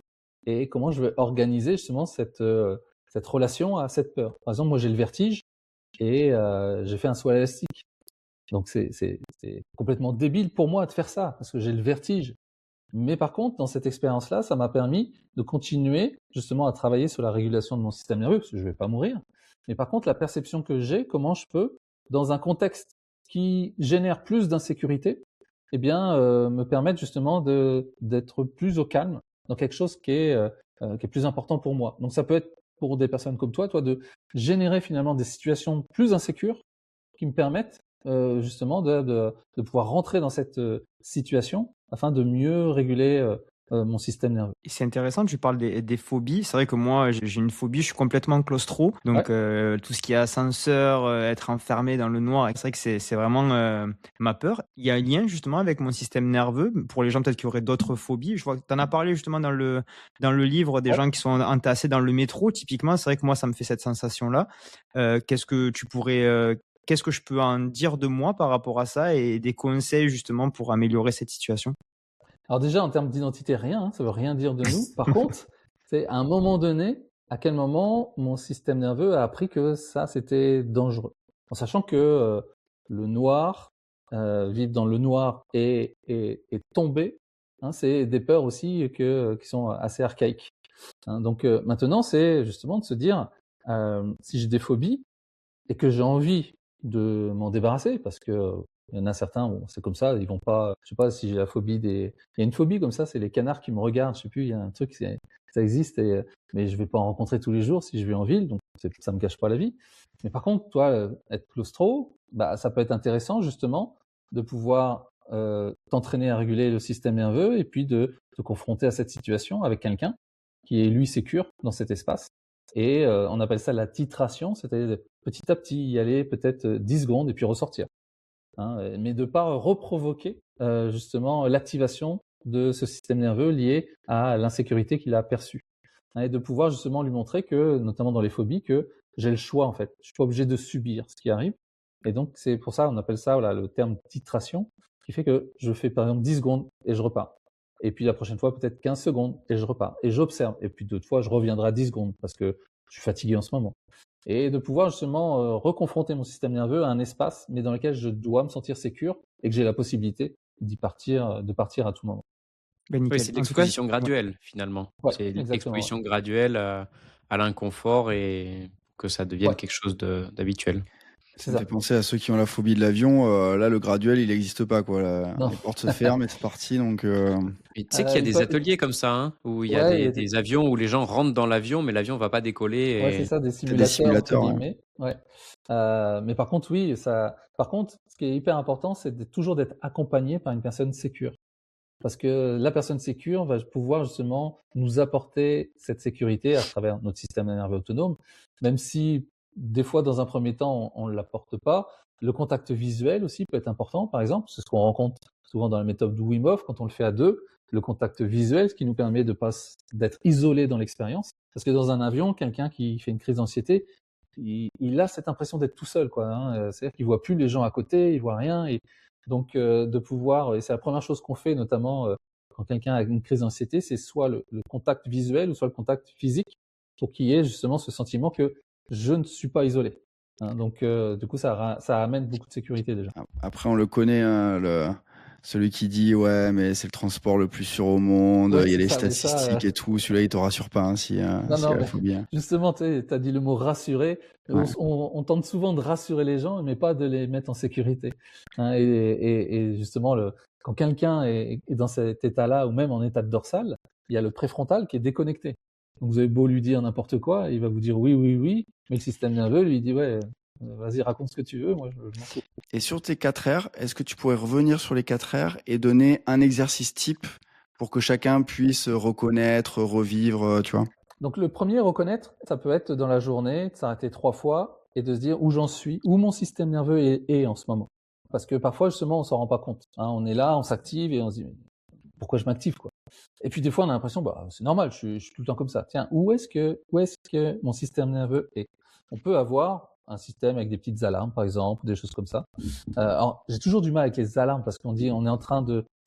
et comment je vais organiser justement cette, euh, cette relation à cette peur. Par exemple, moi j'ai le vertige et euh, j'ai fait un saut à l'élastique. Donc c'est, c'est, c'est complètement débile pour moi de faire ça parce que j'ai le vertige. Mais par contre, dans cette expérience-là, ça m'a permis de continuer justement à travailler sur la régulation de mon système nerveux parce que je ne vais pas mourir. Mais par contre, la perception que j'ai, comment je peux, dans un contexte qui génère plus d'insécurité, eh bien, euh, me permettre justement de, d'être plus au calme dans quelque chose qui est, euh, euh, qui est plus important pour moi. Donc ça peut être pour des personnes comme toi, toi, de générer finalement des situations plus insécures qui me permettent euh, justement de, de, de pouvoir rentrer dans cette euh, situation afin de mieux réguler euh, euh, mon système nerveux. Et c'est intéressant, tu parles des, des phobies. C'est vrai que moi, j'ai j'ai une phobie, je suis complètement claustro. Donc, Ouais. euh, tout ce qui est ascenseur, euh, être enfermé dans le noir, c'est vrai que c'est c'est vraiment euh, ma peur. Il y a un lien justement avec mon système nerveux. Pour les gens peut-être qui auraient d'autres phobies, je vois que tu en as parlé justement dans le, dans le livre des Ouais. gens qui sont entassés dans le métro. Typiquement, c'est vrai que moi, ça me fait cette sensation-là. Euh, qu'est-ce que tu pourrais... euh, Qu'est-ce que je peux en dire de moi par rapport à ça et des conseils justement pour améliorer cette situation? Alors déjà, en termes d'identité, rien, hein, ça veut rien dire de nous. Par contre, c'est à un moment donné, à quel moment mon système nerveux a appris que ça, c'était dangereux. En sachant que euh, le noir, euh, vivre dans le noir et, et, et tomber, hein, c'est des peurs aussi que, qui sont assez archaïques. Hein. Donc euh, maintenant, c'est justement de se dire, euh, si j'ai des phobies et que j'ai envie de m'en débarrasser, parce que euh, il y en a certains, bon, c'est comme ça, ils vont pas, je sais pas si j'ai la phobie des, il y a une phobie comme ça, c'est les canards qui me regardent, je sais plus, il y a un truc, c'est, ça existe, et, mais je vais pas en rencontrer tous les jours si je vais en ville, donc c'est, ça me gâche pas la vie. Mais par contre, toi, euh, être claustro, bah, ça peut être intéressant justement de pouvoir euh, t'entraîner à réguler le système nerveux et puis de te confronter à cette situation avec quelqu'un qui est lui sécure dans cet espace. Et euh, on appelle ça la titration, c'est-à-dire de petit à petit y aller peut-être dix secondes et puis ressortir. Hein, mais de ne pas reprovoquer euh, justement l'activation de ce système nerveux lié à l'insécurité qu'il a perçue. Hein, et de pouvoir justement lui montrer que, notamment dans les phobies, que j'ai le choix en fait. Je suis pas obligé de subir ce qui arrive. Et donc c'est pour ça on appelle ça voilà, le terme titration, qui fait que je fais par exemple dix secondes et je repars. Et puis la prochaine fois peut-être quinze secondes et je repars. Et j'observe. Et puis d'autres fois je reviendrai à dix secondes parce que je suis fatigué en ce moment. Et de pouvoir justement euh, reconfronter mon système nerveux à un espace, mais dans lequel je dois me sentir sécure et que j'ai la possibilité d'y partir, de partir à tout moment. Ben, Oui, nickel. c'est En tout cas, l'exposition ouais. graduelle finalement. Ouais, C'est exactement. l'exposition graduelle à, à l'inconfort et que ça devienne Ouais. quelque chose de- d'habituel. Ça me fait penser à ceux qui ont la phobie de l'avion. Euh, là, le graduel, il n'existe pas, quoi. La- Non. les portes se ferment et c'est parti. Donc, euh, Et tu sais Euh, qu'il y a il des peut- ateliers comme ça, hein, où il y a Ouais, il y des, a des- des avions où les gens rentrent dans l'avion, mais l'avion va pas décoller. Ouais, c'est Et... ça, des des simulateurs, simulateurs, entre ouais. guillemets. Ouais. Euh, mais par contre, oui, ça. Par contre, ce qui est hyper important, c'est de, toujours d'être accompagné par une personne sécure. Parce que la personne sécure va pouvoir justement nous apporter cette sécurité à travers notre système nerveux autonome, même si des fois, dans un premier temps, on ne l'apporte pas. Le contact visuel aussi peut être important, par exemple, c'est ce qu'on rencontre souvent dans la méthode de Wim Hof quand on le fait à deux, le contact visuel, ce qui nous permet de pas d'être isolé dans l'expérience. Parce que dans un avion, quelqu'un qui fait une crise d'anxiété, il, il a cette impression d'être tout seul, quoi. Hein. C'est-à-dire qu'il voit plus les gens à côté, il voit rien, et donc euh, de pouvoir, et c'est la première chose qu'on fait, notamment euh, quand quelqu'un a une crise d'anxiété, c'est soit le, le contact visuel ou soit le contact physique, pour qu'il y ait justement ce sentiment que je ne suis pas isolé. Hein, donc euh, du coup, ça, ça amène beaucoup de sécurité déjà. Après, on le connaît, hein, le... celui qui dit ouais, mais c'est le transport le plus sûr au monde. Ouais, il y a c'est les ça, mais ça, statistiques euh, et tout. Celui-là, il te rassure pas hein, si, euh, Non, s'il y non, a la mais phobie. hein. justement, tu as dit le mot rassurer. On, Ouais. on, on tente souvent de rassurer les gens, mais pas de les mettre en sécurité. Hein, et, et, et justement, le, quand quelqu'un est, est dans cet état-là, ou même en état de dorsale, il y a le préfrontal qui est déconnecté. Donc vous avez beau lui dire n'importe quoi, il va vous dire oui, oui, oui, mais le système nerveux lui dit ouais, euh, vas-y, raconte ce que tu veux, moi je, je m'en fous. Et sur tes quatre R, est-ce que tu pourrais revenir sur les quatre R et donner un exercice type pour que chacun puisse reconnaître, revivre, euh, tu vois? Donc le premier, reconnaître, ça peut être dans la journée, de s'arrêter trois fois et de se dire où j'en suis, où mon système nerveux est, est en ce moment. Parce que parfois, justement, on s'en rend pas compte. Hein, on est là, on s'active et on se dit mais pourquoi je m'active, quoi. Et puis des fois, on a l'impression bah c'est normal, je suis, je suis tout le temps comme ça. Tiens, où est-ce que où est-ce que mon système nerveux est? On peut avoir un système avec des petites alarmes, par exemple, des choses comme ça. Euh, alors, j'ai toujours du mal avec les alarmes parce qu'on dit on est en train de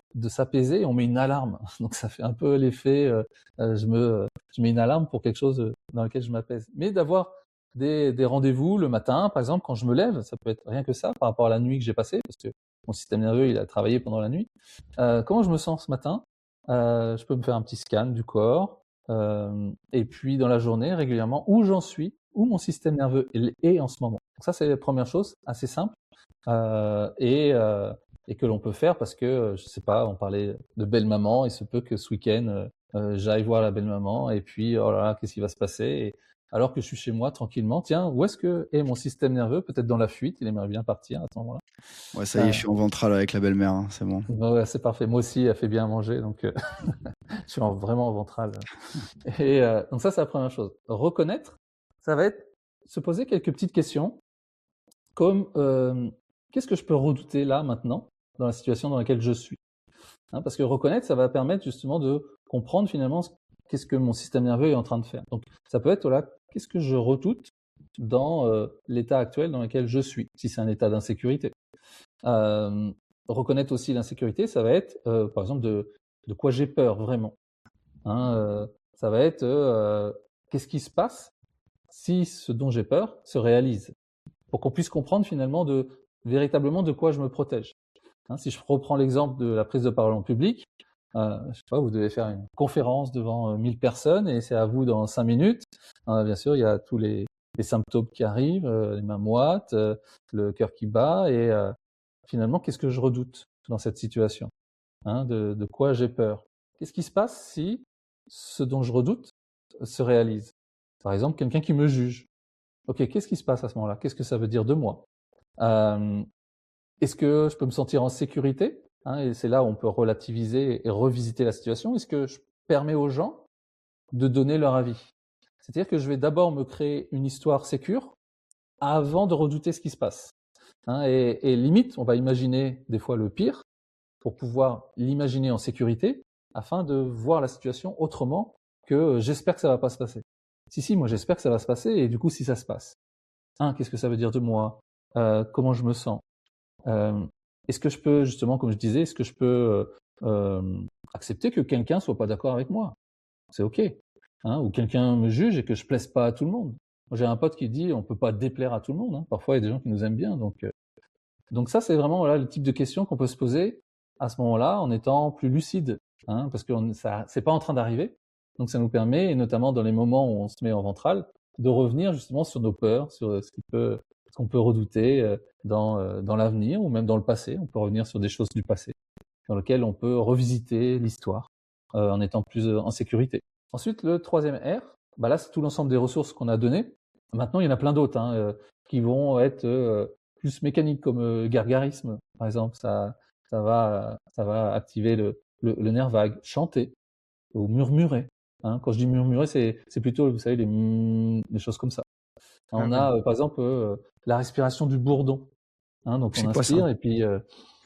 de s'apaiser, on met une alarme. Donc ça fait un peu l'effet, euh, euh, je me, je mets une alarme pour quelque chose dans lequel je m'apaise. Mais d'avoir des, des rendez-vous le matin, par exemple, quand je me lève, ça peut être rien que ça par rapport à la nuit que j'ai passée, parce que mon système nerveux il a travaillé pendant la nuit. Euh, comment je me sens ce matin? Euh, je peux me faire un petit scan du corps, euh, et puis dans la journée régulièrement où j'en suis, où mon système nerveux est en ce moment. Donc ça c'est la première chose, assez simple. Euh, et, euh, et que l'on peut faire parce que, je sais pas, on parlait de belle maman, il se peut que ce week-end, euh, j'aille voir la belle maman et puis, oh là là, qu'est-ce qui va se passer? Et alors que je suis chez moi tranquillement, tiens, où est-ce que est mon système nerveux? Peut-être dans la fuite, il aimerait bien partir à ce moment-là. Ouais, ça y est, Euh, je suis en ventral avec la belle-mère, hein, c'est bon. ouais, c'est parfait. Moi aussi, elle fait bien à manger, donc euh, je suis en, vraiment en ventral. Et euh, donc ça, c'est la première chose. Reconnaître, ça va être se poser quelques petites questions, comme euh, qu'est-ce que je peux redouter là maintenant dans la situation dans laquelle je suis, hein, parce que reconnaître, ça va permettre justement de comprendre finalement qu'est-ce que mon système nerveux est en train de faire. Donc ça peut être voilà, qu'est-ce que je redoute dans euh, l'état actuel dans lequel je suis, si c'est un état d'insécurité. Euh, reconnaître aussi l'insécurité, ça va être euh, par exemple de, de quoi j'ai peur vraiment. Hein, euh, ça va être euh, qu'est-ce qui se passe si ce dont j'ai peur se réalise, pour qu'on puisse comprendre finalement de véritablement de quoi je me protège. Hein, si je reprends l'exemple de la prise de parole en public, euh, je sais pas, vous devez faire une conférence devant euh, mille personnes et c'est à vous dans cinq minutes. Hein, bien sûr, il y a tous les, les symptômes qui arrivent, euh, les mains moites, euh, le cœur qui bat et euh, finalement, qu'est-ce que je redoute dans cette situation, hein, de, de quoi j'ai peur? Qu'est-ce qui se passe si ce dont je redoute se réalise? Par exemple, quelqu'un qui me juge. Ok, qu'est-ce qui se passe à ce moment-là? Qu'est-ce que ça veut dire de moi? euh, Est-ce que je peux me sentir en sécurité, hein, et c'est là où on peut relativiser et revisiter la situation. Est-ce que je permets aux gens de donner leur avis? C'est-à-dire que je vais d'abord me créer une histoire sécure avant de redouter ce qui se passe. Hein, et, et limite, on va imaginer des fois le pire pour pouvoir l'imaginer en sécurité afin de voir la situation autrement que euh, j'espère que ça va pas se passer. Si, si, moi j'espère que ça va se passer et du coup, si ça se passe, hein, qu'est-ce que ça veut dire de moi? euh, Comment je me sens? Euh, est-ce que je peux justement, comme je disais, est-ce que je peux euh, euh, accepter que quelqu'un soit pas d'accord avec moi? C'est ok, hein, ou quelqu'un me juge et que je plaise pas à tout le monde. Moi, j'ai un pote qui dit on peut pas déplaire à tout le monde. Hein. Parfois, il y a des gens qui nous aiment bien, donc euh, donc ça, c'est vraiment voilà le type de questions qu'on peut se poser à ce moment-là en étant plus lucide, hein, parce que on, ça c'est pas en train d'arriver. Donc ça nous permet, et notamment dans les moments où on se met en ventral, de revenir justement sur nos peurs, sur ce qui peut ce qu'on peut redouter dans, dans l'avenir ou même dans le passé. On peut revenir sur des choses du passé dans lesquelles on peut revisiter l'histoire euh, en étant plus en sécurité. Ensuite, le troisième R, bah là, c'est tout l'ensemble des ressources qu'on a données. Maintenant, il y en a plein d'autres hein, euh, qui vont être euh, plus mécaniques, comme euh, gargarisme, par exemple. Ça, ça, va, ça va activer le, le, le nerf vague. Chanter ou murmurer. Hein. Quand je dis murmurer, c'est, c'est plutôt, vous savez, les, mm, des choses comme ça. Ah, on a, oui. euh, par exemple, euh, la respiration du bourdon. Hein, donc, on inspire quoi, et puis euh,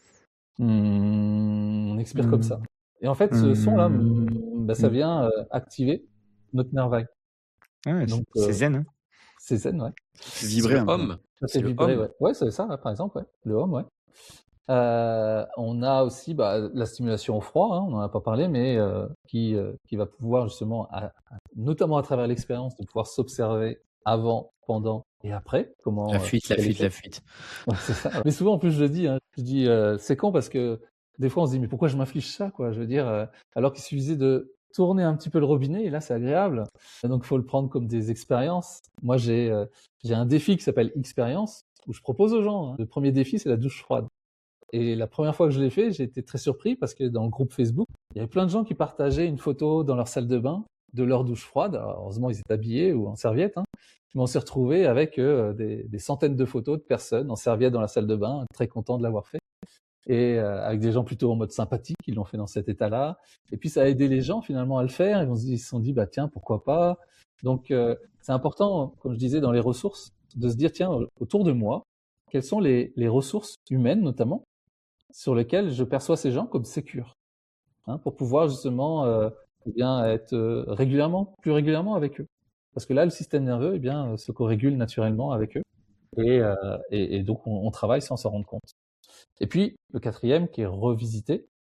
mm, on expire mmh. comme ça. Et en fait, ce mmh. son-là, mm, bah, ça vient euh, activer notre nerf vague. Ah ouais, donc, c'est euh, zen. Hein. C'est zen, ouais. C'est vibrer. C'est homme. Ça fait vibrer, ouais. Ouais, c'est ça, là, par exemple, ouais. Le homme, ouais. Euh, on a aussi bah, la stimulation au froid, hein, on n'en a pas parlé, mais euh, qui, euh, qui va pouvoir justement, à, à, notamment à travers l'expérience, de pouvoir s'observer avant, pendant et après. Comment, la fuite, euh, la fuite, la fuite. Ouais, c'est ça. Mais souvent, en plus, je le dis, hein, je dis, euh, c'est con parce que des fois, on se dit, mais pourquoi je m'inflige ça, quoi? Je veux dire, euh, alors qu'il suffisait de tourner un petit peu le robinet et là, c'est agréable. Et donc, il faut le prendre comme des expériences. Moi, j'ai, euh, j'ai un défi qui s'appelle Expérience où je propose aux gens. Hein. Le premier défi, c'est la douche froide. Et la première fois que je l'ai fait, j'ai été très surpris parce que dans le groupe Facebook, il y avait plein de gens qui partageaient une photo dans leur salle de bain de leur douche froide. Alors, heureusement, ils étaient habillés ou en serviette. Hein. Mais on s'est retrouvés avec euh, des, des centaines de photos de personnes en serviette dans la salle de bain, très contents de l'avoir fait. Et euh, avec des gens plutôt en mode sympathique, qui l'ont fait dans cet état-là. Et puis, ça a aidé les gens finalement à le faire. Ils se sont dit, bah tiens, pourquoi pas. Donc, euh, c'est important, comme je disais, dans les ressources, de se dire, tiens, autour de moi, quelles sont les, les ressources humaines notamment sur lesquelles je perçois ces gens comme sécures, hein, pour pouvoir justement euh, eh bien, être euh, régulièrement, plus régulièrement avec eux. Parce que là, le système nerveux eh bien, se co-régule naturellement avec eux. Et, euh, et, et donc, on, on travaille sans s'en rendre compte. Et puis, le quatrième qui est revisité,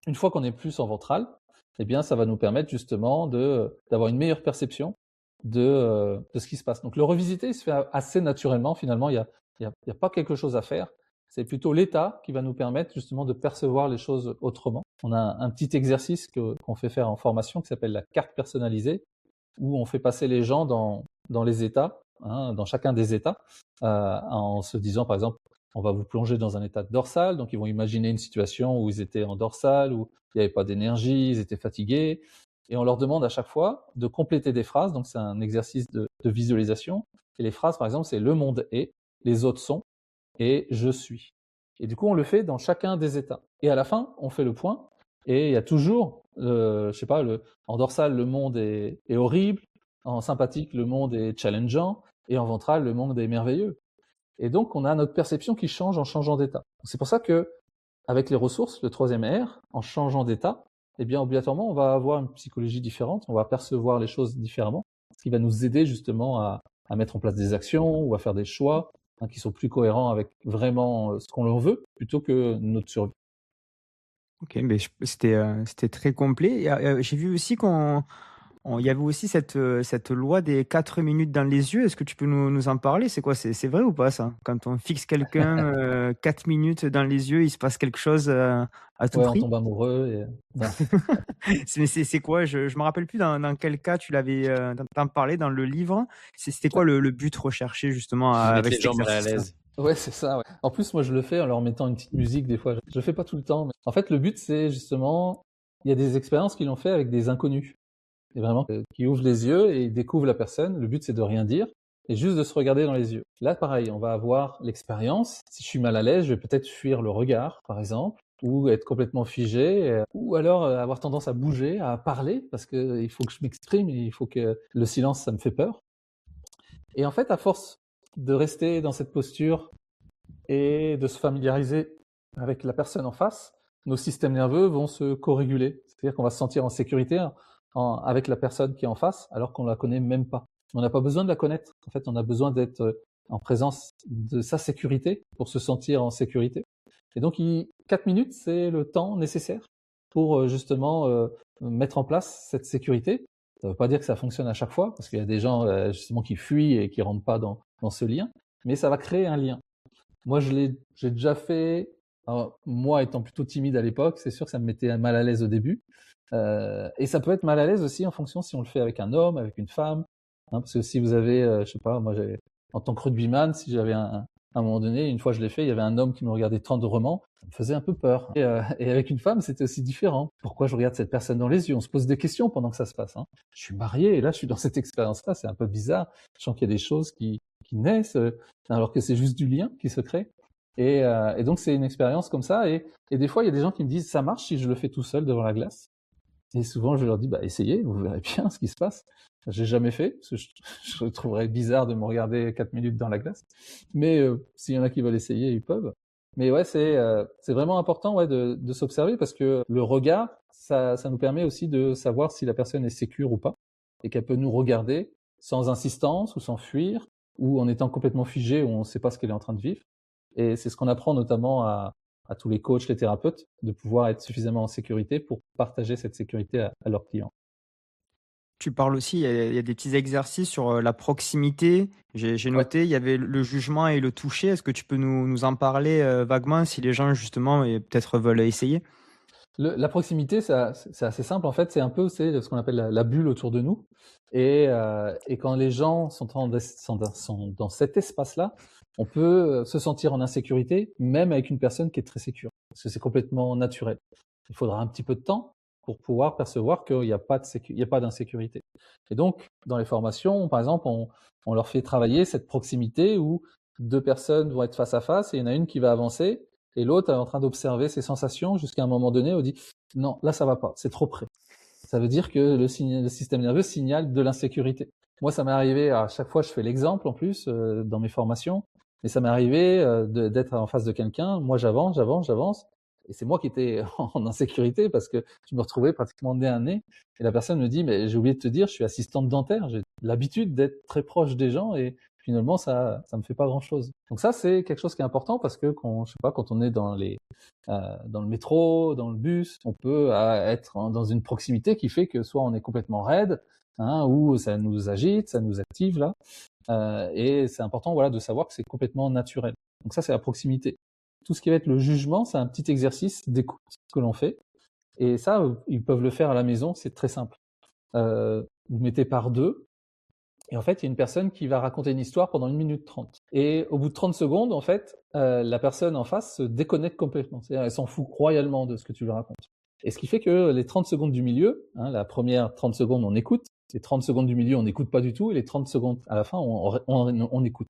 une fois qu'on est plus en ventral, eh bien, ça va nous permettre justement de, d'avoir une meilleure perception de, euh, de ce qui se passe. Donc, le revisiter, il se fait assez naturellement. Finalement, il n'y a, il y a, il y a pas quelque chose à faire. C'est plutôt l'état qui va nous permettre justement de percevoir les choses autrement. On a un, un petit exercice que, qu'on fait faire en formation qui s'appelle la carte personnalisée, où on fait passer les gens dans, dans les états, hein, dans chacun des états, euh, en se disant par exemple, on va vous plonger dans un état de dorsal, donc ils vont imaginer une situation où ils étaient en dorsal, où il n'y avait pas d'énergie, ils étaient fatigués, et on leur demande à chaque fois de compléter des phrases, donc c'est un exercice de, de visualisation, et les phrases par exemple c'est le monde est, les autres sont, et je suis. Et du coup on le fait dans chacun des états. Et à la fin on fait le point, et il y a toujours, euh, je sais pas, le, en dorsal le monde est, est horrible, en sympathique le monde est challengeant, et en ventral le monde est merveilleux. Et donc, on a notre perception qui change en changeant d'état. C'est pour ça que, avec les ressources, le troisième R, en changeant d'état, eh bien, obligatoirement, on va avoir une psychologie différente, on va percevoir les choses différemment, ce qui va nous aider justement à, à mettre en place des actions ou à faire des choix hein, qui sont plus cohérents avec vraiment ce qu'on leur veut, plutôt que notre survie. Ok, mais je- c'était euh, c'était très complet. Et, euh, j'ai vu aussi qu'on on- il y avait aussi cette, euh, cette loi des quatre minutes dans les yeux. Est-ce que tu peux nous, nous en parler? C'est quoi? C'est c'est vrai ou pas ça? Quand on fixe quelqu'un euh, quatre minutes dans les yeux, il se passe quelque chose euh, à tout Ouais, on prix? tombe amoureux. Et... Non. C'est mais c'est c'est quoi? Je je me rappelle plus dans, dans quel cas tu l'avais euh, t'en t'en parlais dans le livre. C'est- C'était quoi le, le but recherché justement à- Mettre avec les cet gens mal à exercice-là? l'aise. Ouais, c'est ça. Ouais. En plus, moi, je le fais en leur mettant une petite musique des fois. Je le fais pas tout le temps. Mais... En fait, le but, c'est justement, il y a des expériences qu'ils l'ont fait avec des inconnus. Et vraiment, euh, qui ouvrent les yeux et ils découvrent la personne. Le but, c'est de rien dire et juste de se regarder dans les yeux. Là, pareil, on va avoir l'expérience. Si je suis mal à l'aise, je vais peut-être fuir le regard, par exemple, ou être complètement figé, euh, ou alors euh, avoir tendance à bouger, à parler, parce que euh, il faut que je m'exprime, et il faut que le silence, ça me fait peur. Et en fait, à force de rester dans cette posture et de se familiariser avec la personne en face, nos systèmes nerveux vont se co-réguler. C'est-à-dire qu'on va se sentir en sécurité en- en- avec la personne qui est en face, alors qu'on la connaît même pas. On n'a pas besoin de la connaître. En fait, on a besoin d'être euh, en présence de sa sécurité pour se sentir en sécurité. Et donc, il, quatre minutes, c'est le temps nécessaire pour euh, justement euh, mettre en place cette sécurité. Ça ne veut pas dire que ça fonctionne à chaque fois, parce qu'il y a des gens euh, justement qui fuient et qui rentrent pas dans, dans ce lien, mais ça va créer un lien. Moi, je l'ai, j'ai déjà fait. Alors, moi, étant plutôt timide à l'époque, c'est sûr que ça me mettait mal à l'aise au début. Euh, et ça peut être mal à l'aise aussi en fonction si on le fait avec un homme, avec une femme. Hein, parce que si vous avez, euh, je sais pas, moi, j'ai, en tant que rugbyman, si j'avais un, à un moment donné, une fois je l'ai fait, il y avait un homme qui me regardait tendrement, ça me faisait un peu peur. Et, euh, et avec une femme, c'était aussi différent. Pourquoi je regarde cette personne dans les yeux? On se pose des questions pendant que ça se passe. Hein. Je suis marié et là, je suis dans cette expérience-là. C'est un peu bizarre. Je sens qu'il y a des choses qui, qui naissent, euh, alors que c'est juste du lien qui se crée. Et, euh, et donc, c'est une expérience comme ça. Et, et des fois, il y a des gens qui me disent, ça marche si je le fais tout seul devant la glace. Et souvent, je leur dis, bah, essayez, vous verrez bien ce qui se passe. J'ai jamais fait, parce que je, je trouverais bizarre de me regarder quatre minutes dans la glace. Mais euh, s'il y en a qui veulent essayer, ils peuvent. Mais ouais, c'est euh, c'est vraiment important ouais, de, de s'observer parce que le regard, ça, ça nous permet aussi de savoir si la personne est sécure ou pas et qu'elle peut nous regarder sans insistance ou sans fuir ou en étant complètement figé où on ne sait pas ce qu'elle est en train de vivre. Et c'est ce qu'on apprend notamment à, à tous les coachs, les thérapeutes, de pouvoir être suffisamment en sécurité pour partager cette sécurité à, à leurs clients. Tu parles aussi, il y, a, il y a des petits exercices sur euh, la proximité. J'ai j'ai Ouais. noté, il y avait le jugement et le toucher. Est-ce que tu peux nous, nous en parler euh, vaguement si les gens justement et peut-être veulent essayer? Le, la proximité, ça, c'est assez simple en fait. C'est un peu c'est ce qu'on appelle la, la bulle autour de nous. Et, euh, et quand les gens sont, en, sont, dans, sont dans cet espace-là, on peut se sentir en insécurité, même avec une personne qui est très sécure, parce que c'est complètement naturel. Il faudra un petit peu de temps pour pouvoir percevoir qu'il n'y a pas de sécu, il y a pas d'insécurité. Et donc, dans les formations, par exemple, on, on leur fait travailler cette proximité où deux personnes vont être face à face et il y en a une qui va avancer et l'autre est en train d'observer ses sensations jusqu'à un moment donné où on dit non, là ça va pas, c'est trop près. Ça veut dire que le, signe, le système nerveux signale de l'insécurité. Moi, ça m'est arrivé, à chaque fois je fais l'exemple en plus euh, dans mes formations, mais ça m'est arrivé euh, de, d'être en face de quelqu'un, moi j'avance, j'avance, j'avance, et c'est moi qui étais en insécurité parce que je me retrouvais pratiquement nez à nez, et la personne me dit, mais j'ai oublié de te dire, je suis assistante dentaire, j'ai l'habitude d'être très proche des gens, et finalement, ça, ça me fait pas grand-chose. Donc ça, c'est quelque chose qui est important parce que quand, je sais pas, quand on est dans les, euh, dans le métro, dans le bus, on peut euh, être en- dans une proximité qui fait que soit on est complètement raide, hein, ou ça nous agite, ça nous active là. Euh, et c'est important, voilà, de savoir que c'est complètement naturel. Donc ça, c'est la proximité. Tout ce qui va être le jugement, c'est un petit exercice d'écoute que l'on fait. Et ça, euh, ils peuvent le faire à la maison, c'est très simple. Euh, vous mettez par deux, et en fait, il y a une personne qui va raconter une histoire pendant une minute trente. Et au bout de trente secondes, en fait, euh, la personne en face se déconnecte complètement. C'est-à-dire, elle s'en fout royalement de ce que tu lui racontes. Et ce qui fait que les trente secondes du milieu, hein, la première trente secondes, on écoute. Les trente secondes du milieu, on n'écoute pas du tout. Et les trente secondes à la fin, on, on, on écoute.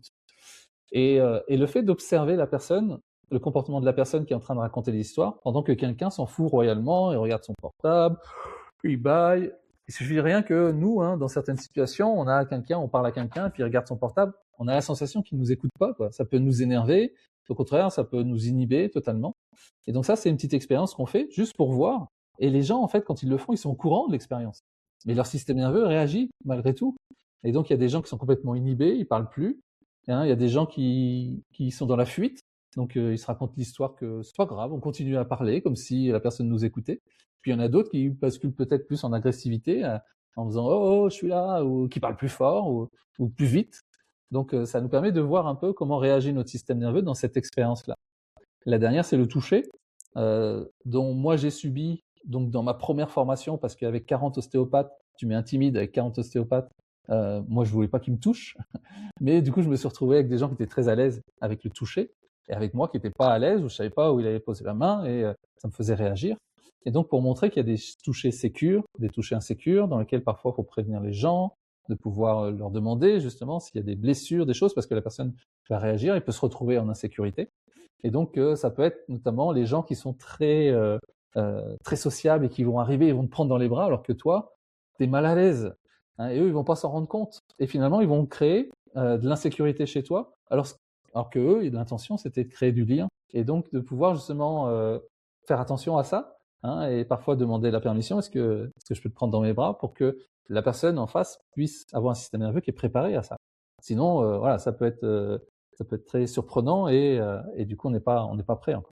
Et, euh, et le fait d'observer la personne, le comportement de la personne qui est en train de raconter l'histoire, pendant que quelqu'un s'en fout royalement et regarde son portable, il baille. Il suffit rien que nous, hein, dans certaines situations, on a quelqu'un, on parle à quelqu'un, puis il regarde son portable, on a la sensation qu'il nous écoute pas, quoi. Ça peut nous énerver, au contraire, ça peut nous inhiber totalement. Et donc ça, c'est une petite expérience qu'on fait juste pour voir. Et les gens, en fait, quand ils le font, ils sont au courant de l'expérience. Mais leur système nerveux réagit malgré tout. Et donc il y a des gens qui sont complètement inhibés, ils parlent plus. Hein, il y a des gens qui, qui sont dans la fuite. Donc euh, ils se racontent l'histoire que c'est pas grave, on continue à parler comme si la personne nous écoutait. Puis il y en a d'autres qui basculent peut-être plus en agressivité, euh, en faisant oh, oh je suis là, ou qui parlent plus fort ou, ou plus vite. Donc euh, ça nous permet de voir un peu comment réagit notre système nerveux dans cette expérience-là. La dernière, c'est le toucher, euh, dont moi j'ai subi donc dans ma première formation, parce qu'avec quarante ostéopathes, tu m'intimides avec quarante ostéopathes. Euh, moi, je voulais pas qu'ils me touchent, mais du coup, je me suis retrouvé avec des gens qui étaient très à l'aise avec le toucher, et avec moi qui n'étais pas à l'aise, où je savais pas où il avait posé la main, et euh, ça me faisait réagir. Et donc, pour montrer qu'il y a des touchés sécures, des touchés insécures, dans lesquels parfois il faut prévenir les gens, de pouvoir leur demander justement s'il y a des blessures, des choses, parce que la personne va réagir, il peut se retrouver en insécurité. Et donc, euh, ça peut être notamment les gens qui sont très euh, euh, très sociables et qui vont arriver, ils vont te prendre dans les bras, alors que toi, t'es mal à l'aise. Hein, et eux, ils vont pas s'en rendre compte. Et finalement, ils vont créer euh, de l'insécurité chez toi, alors, alors que eux, l'intention, c'était de créer du lien. Et donc, de pouvoir justement euh, faire attention à ça, hein, et parfois demander la permission, est-ce que, est-ce que je peux te prendre dans mes bras pour que la personne en face puisse avoir un système nerveux qui est préparé à ça. Sinon, euh, voilà, ça peut être, euh, ça peut être très surprenant et, euh, et du coup, on n'est pas, on n'est pas prêt encore.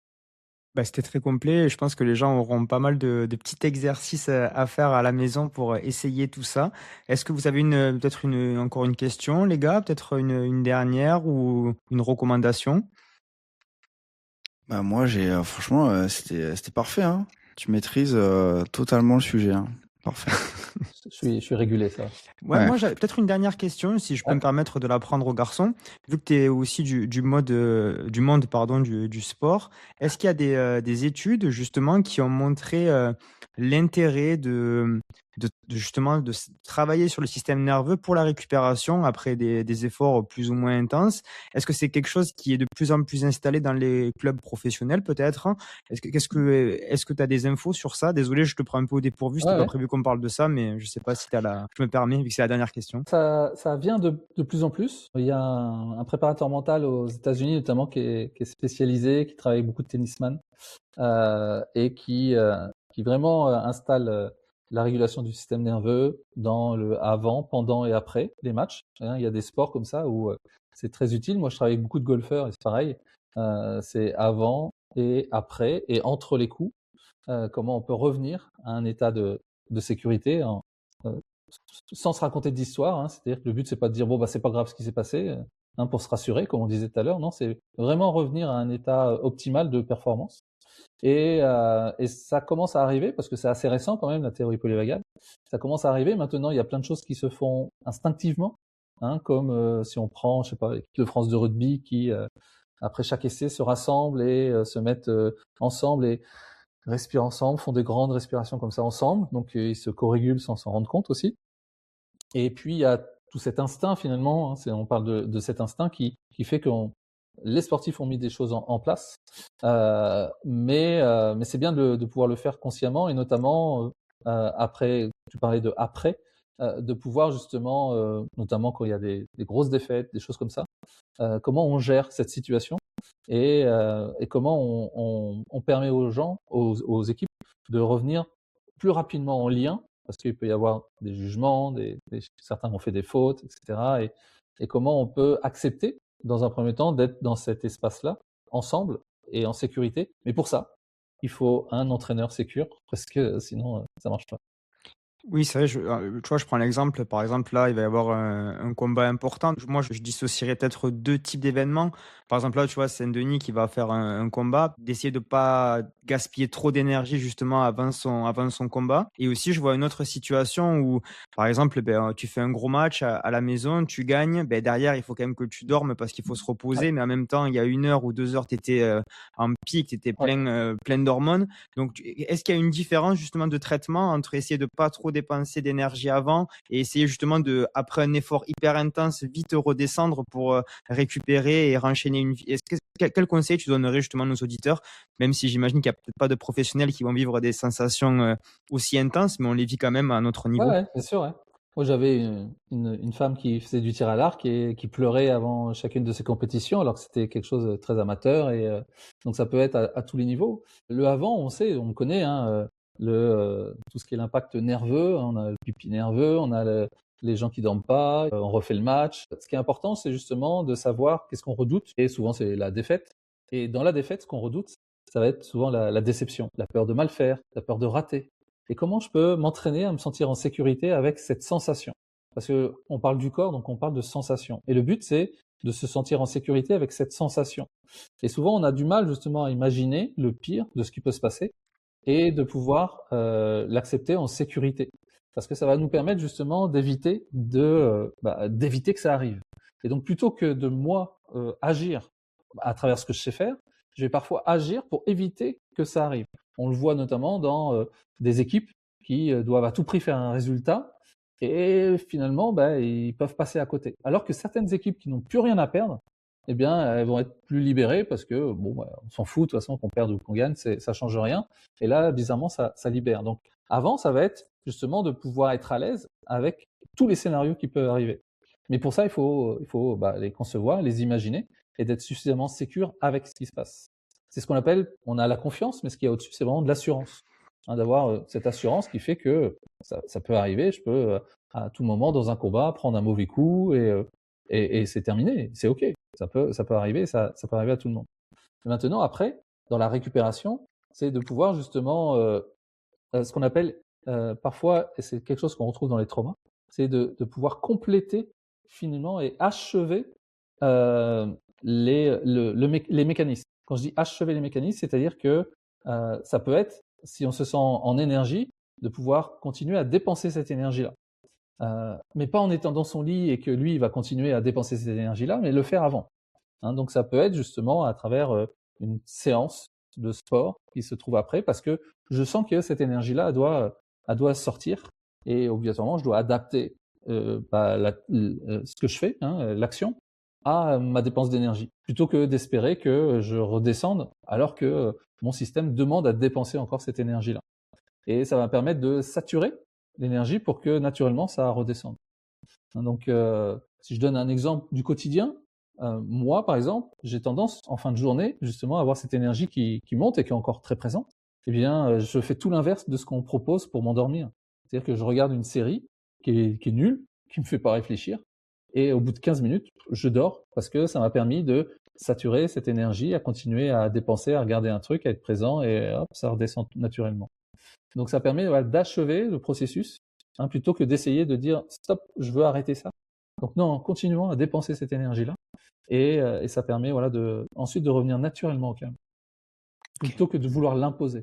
Bah, c'était très complet. Je pense que les gens auront pas mal de, de petits exercices à à faire à la maison pour essayer tout ça. Est-ce que vous avez une, peut-être une, encore une question, les gars? Peut-être une, une dernière ou une recommandation? Bah moi j'ai euh, franchement euh, c'était c'était parfait hein. Tu maîtrises euh, totalement le sujet hein. Parfait. Je suis, je suis régulé, ça. Ouais, Ouais. moi, j'avais peut-être une dernière question, si je peux Ouais. me permettre de la prendre aux garçons. Vu que tu es aussi du, du mode, euh, du monde pardon, du, du sport, est-ce qu'il y a des, euh, des études justement qui ont montré euh, l'intérêt de, de, de justement de s- travailler sur le système nerveux pour la récupération après des, des efforts plus ou moins intenses? Est-ce que c'est quelque chose qui est de plus en plus installé dans les clubs professionnels peut-être? Est-ce que, qu'est-ce que, est-ce que tu as des infos sur ça? Désolé, je te prends un peu au dépourvu, c'était Ouais, pas ouais. prévu qu'on parle de ça, mais je sais pas si tu as la, je me permets, vu que c'est la dernière question. Ça, ça vient de, de plus en plus. Il y a un, un préparateur mental aux États-Unis notamment qui est, qui est spécialisé, qui travaille avec beaucoup de tennisman euh, et qui, euh, qui vraiment euh, installe euh, la régulation du système nerveux dans le avant, pendant et après les matchs. Hein, il y a des sports comme ça où euh, c'est très utile. Moi, je travaille avec beaucoup de golfeurs et c'est pareil. Euh, c'est avant et après et entre les coups. Euh, comment on peut revenir à un état de, de sécurité en, euh, sans se raconter d'histoire. Hein. C'est-à-dire que le but, c'est pas de dire bon bah c'est pas grave ce qui s'est passé, euh, hein, pour se rassurer, comme on disait tout à l'heure. Non, c'est vraiment revenir à un état optimal de performance. Et, euh, et ça commence à arriver parce que c'est assez récent quand même la théorie polyvagale. Ça commence à arriver. Maintenant, il y a plein de choses qui se font instinctivement, hein, comme euh, si on prend, je sais pas, l'équipe de France de rugby qui euh, après chaque essai se rassemblent et euh, se mettent euh, ensemble et respirent ensemble, font des grandes respirations comme ça ensemble. Donc euh, ils se co-régulent sans s'en rendre compte aussi. Et puis il y a tout cet instinct finalement, hein, c'est, on parle de, de cet instinct qui, qui fait que les sportifs ont mis des choses en, en place, euh, mais, euh, mais c'est bien de, de pouvoir le faire consciemment et notamment euh, après, tu parlais de après, euh, de pouvoir justement, euh, notamment quand il y a des, des grosses défaites, des choses comme ça, euh, comment on gère cette situation et, euh, et comment on, on, on permet aux gens, aux, aux équipes, de revenir plus rapidement en lien, parce qu'il peut y avoir des jugements, des, des, certains ont fait des fautes, et cetera. Et, et comment on peut accepter, dans un premier temps, d'être dans cet espace-là, ensemble et en sécurité. Mais pour ça, il faut un entraîneur sécure, parce que sinon, euh, ça marche pas. Oui, c'est vrai, je, euh, tu vois, je prends l'exemple, par exemple, là, il va y avoir un, un combat important. Je- Moi, je, je dissocierais peut-être deux types d'événements. Par exemple, là, tu vois, Saint-Denis qui va faire un, un combat, d'essayer de pas gaspiller trop d'énergie, justement, avant son, avant son combat. Et aussi, je vois une autre situation où, par exemple, ben, tu fais un gros match à, à la maison, tu gagnes, ben, derrière, il faut quand même que tu dormes parce qu'il faut se Ouais. reposer, mais en même temps, il y a une heure ou deux heures, tu étais en pic, tu étais Ouais. plein, euh, plein d'hormones. Donc, tu- est-ce qu'il y a une différence justement de traitement entre essayer de pas trop dépenser d'énergie avant et essayer justement de, après un effort hyper intense, vite redescendre pour euh, récupérer et renchaîner une vie? Est-ce que, quel, quel conseil tu donnerais justement à nos auditeurs, même si j'imagine qu'il n'y a peut-être pas de professionnels qui vont vivre des sensations euh, aussi intenses, mais on les vit quand même à notre Ouais, niveau? ouais, bien sûr, ouais. Moi, j'avais une, une, une femme qui faisait du tir à l'arc et qui pleurait avant chacune de ses compétitions, alors que c'était quelque chose de très amateur. Et euh, donc, ça peut être à, à tous les niveaux. Le avant, on sait, on connaît hein, euh, le, euh, tout ce qui est l'impact nerveux. On a le pipi nerveux, on a le- les gens qui dorment pas, euh, on refait le match. Ce qui est important, c'est justement de savoir qu'est-ce qu'on redoute. Et souvent, c'est la défaite. Et dans la défaite, ce qu'on redoute, ça va être souvent la, la déception, la peur de mal faire, la peur de rater. Et comment je peux m'entraîner à me sentir en sécurité avec cette sensation? Parce que on parle du corps, donc on parle de sensation. Et le but, c'est de se sentir en sécurité avec cette sensation. Et souvent, on a du mal justement à imaginer le pire de ce qui peut se passer et de pouvoir euh, l'accepter en sécurité. Parce que ça va nous permettre justement d'éviter de euh, bah, d'éviter que ça arrive. Et donc plutôt que de moi euh, agir à travers ce que je sais faire, je vais parfois agir pour éviter que ça arrive. On le voit notamment dans euh, des équipes qui euh, doivent à tout prix faire un résultat et finalement bah, ils peuvent passer à côté. Alors que certaines équipes qui n'ont plus rien à perdre, eh bien elles vont être plus libérées parce que bon bah, on s'en fout de toute façon qu'on perde ou qu'on gagne, c'est, ça change rien. Et là bizarrement ça, ça libère. Donc avant ça va être justement de pouvoir être à l'aise avec tous les scénarios qui peuvent arriver. Mais pour ça il faut il faut bah, les concevoir, les imaginer et d'être suffisamment sécure avec ce qui se passe. C'est ce qu'on appelle, on a la confiance, mais ce qu'il y a au-dessus, c'est vraiment de l'assurance. Hein, d'avoir euh, cette assurance qui fait que ça, ça peut arriver, je peux euh, à tout moment dans un combat prendre un mauvais coup et, euh, et, et c'est terminé, c'est ok. Ça peut, ça peut arriver, ça, ça peut arriver à tout le monde. Et maintenant, après, dans la récupération, c'est de pouvoir justement, euh, euh, ce qu'on appelle euh, parfois, et c'est quelque chose qu'on retrouve dans les traumas, c'est de, de pouvoir compléter finalement et achever euh, les, le, le mé- les mécanismes. Quand je dis achever les mécanismes, c'est-à-dire que euh, ça peut être, si on se sent en énergie, de pouvoir continuer à dépenser cette énergie-là. Euh, mais pas en étant dans son lit et que lui, il va continuer à dépenser cette énergie-là, mais le faire avant. Hein, donc ça peut être justement à travers euh, une séance de sport qui se trouve après, parce que je sens que cette énergie-là, elle doit, elle doit sortir et obligatoirement, je dois adapter euh, bah, la, euh, ce que je fais, hein, l'action, à ma dépense d'énergie, plutôt que d'espérer que je redescende alors que euh, mon système demande à dépenser encore cette énergie-là. Et ça va me permettre de saturer l'énergie pour que naturellement ça redescende. Donc, euh, si je donne un exemple du quotidien, euh, moi, par exemple, j'ai tendance, en fin de journée, justement, à avoir cette énergie qui, qui monte et qui est encore très présente. Eh bien, euh, je fais tout l'inverse de ce qu'on propose pour m'endormir. C'est-à-dire que je regarde une série qui est, qui est nulle, qui me fait pas réfléchir, et au bout de quinze minutes, je dors parce que ça m'a permis de saturer cette énergie, à continuer à dépenser, à regarder un truc, à être présent, et hop, ça redescend naturellement. Donc, ça permet voilà, d'achever le processus hein, plutôt que d'essayer de dire stop, je veux arrêter ça. Donc non, continuons à dépenser cette énergie-là et, euh, et ça permet voilà de ensuite de revenir naturellement au calme plutôt que de vouloir l'imposer.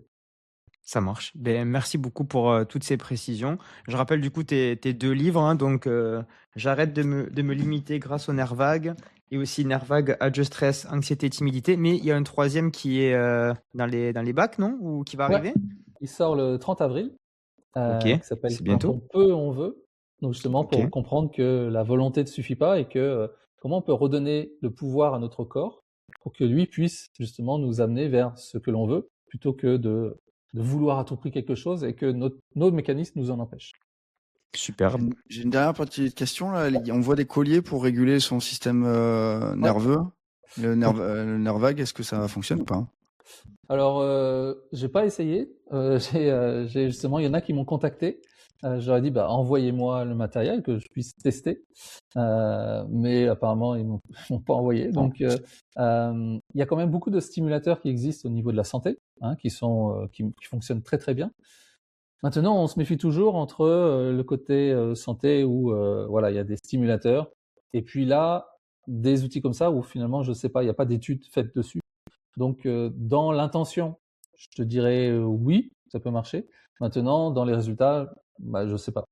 Ça marche. Ben, merci beaucoup pour euh, toutes ces précisions. Je rappelle du coup tes, tes deux livres. Hein, donc, euh, j'arrête de me, de me limiter grâce au nerf vague et aussi nerf vague, Adjust Stress, Anxiété, Timidité. Mais il y a un troisième qui est euh, dans les, dans les bacs, non? Ou qui va Ouais, arriver? il sort le trente avril, Ok, euh, qui s'appelle c'est Quand bientôt. on peut, on veut. Donc justement Ok, pour comprendre que la volonté ne suffit pas et que euh, comment on peut redonner le pouvoir à notre corps pour que lui puisse justement nous amener vers ce que l'on veut plutôt que de, de vouloir à tout prix quelque chose et que notre, notre mécanisme nous en empêche. super. J'ai une, j'ai une dernière petite question là. On voit des colliers pour réguler son système euh, Ouais. nerveux. Le nerf, euh, le nerf vague, est-ce que ça fonctionne ou pas? Alors, euh, j'ai pas essayé. Euh, j'ai, euh, j'ai justement, il y en a qui m'ont contacté Euh, je leur ai dit, bah, envoyez-moi le matériel que je puisse tester. Euh, mais apparemment, ils m'ont, m'ont pas envoyé. Donc, euh, euh, il y a quand même beaucoup de stimulateurs qui existent au niveau de la santé, hein, qui sont, euh, qui, qui fonctionnent très très bien. Maintenant, on se méfie toujours entre euh, le côté euh, santé où, euh, voilà, il y a des stimulateurs, et puis là, des outils comme ça où finalement, je sais pas, il n'y a pas d'études faites dessus. Donc, euh, dans l'intention, je te dirais euh, oui, ça peut marcher. Maintenant, dans les résultats, bah, je sais pas.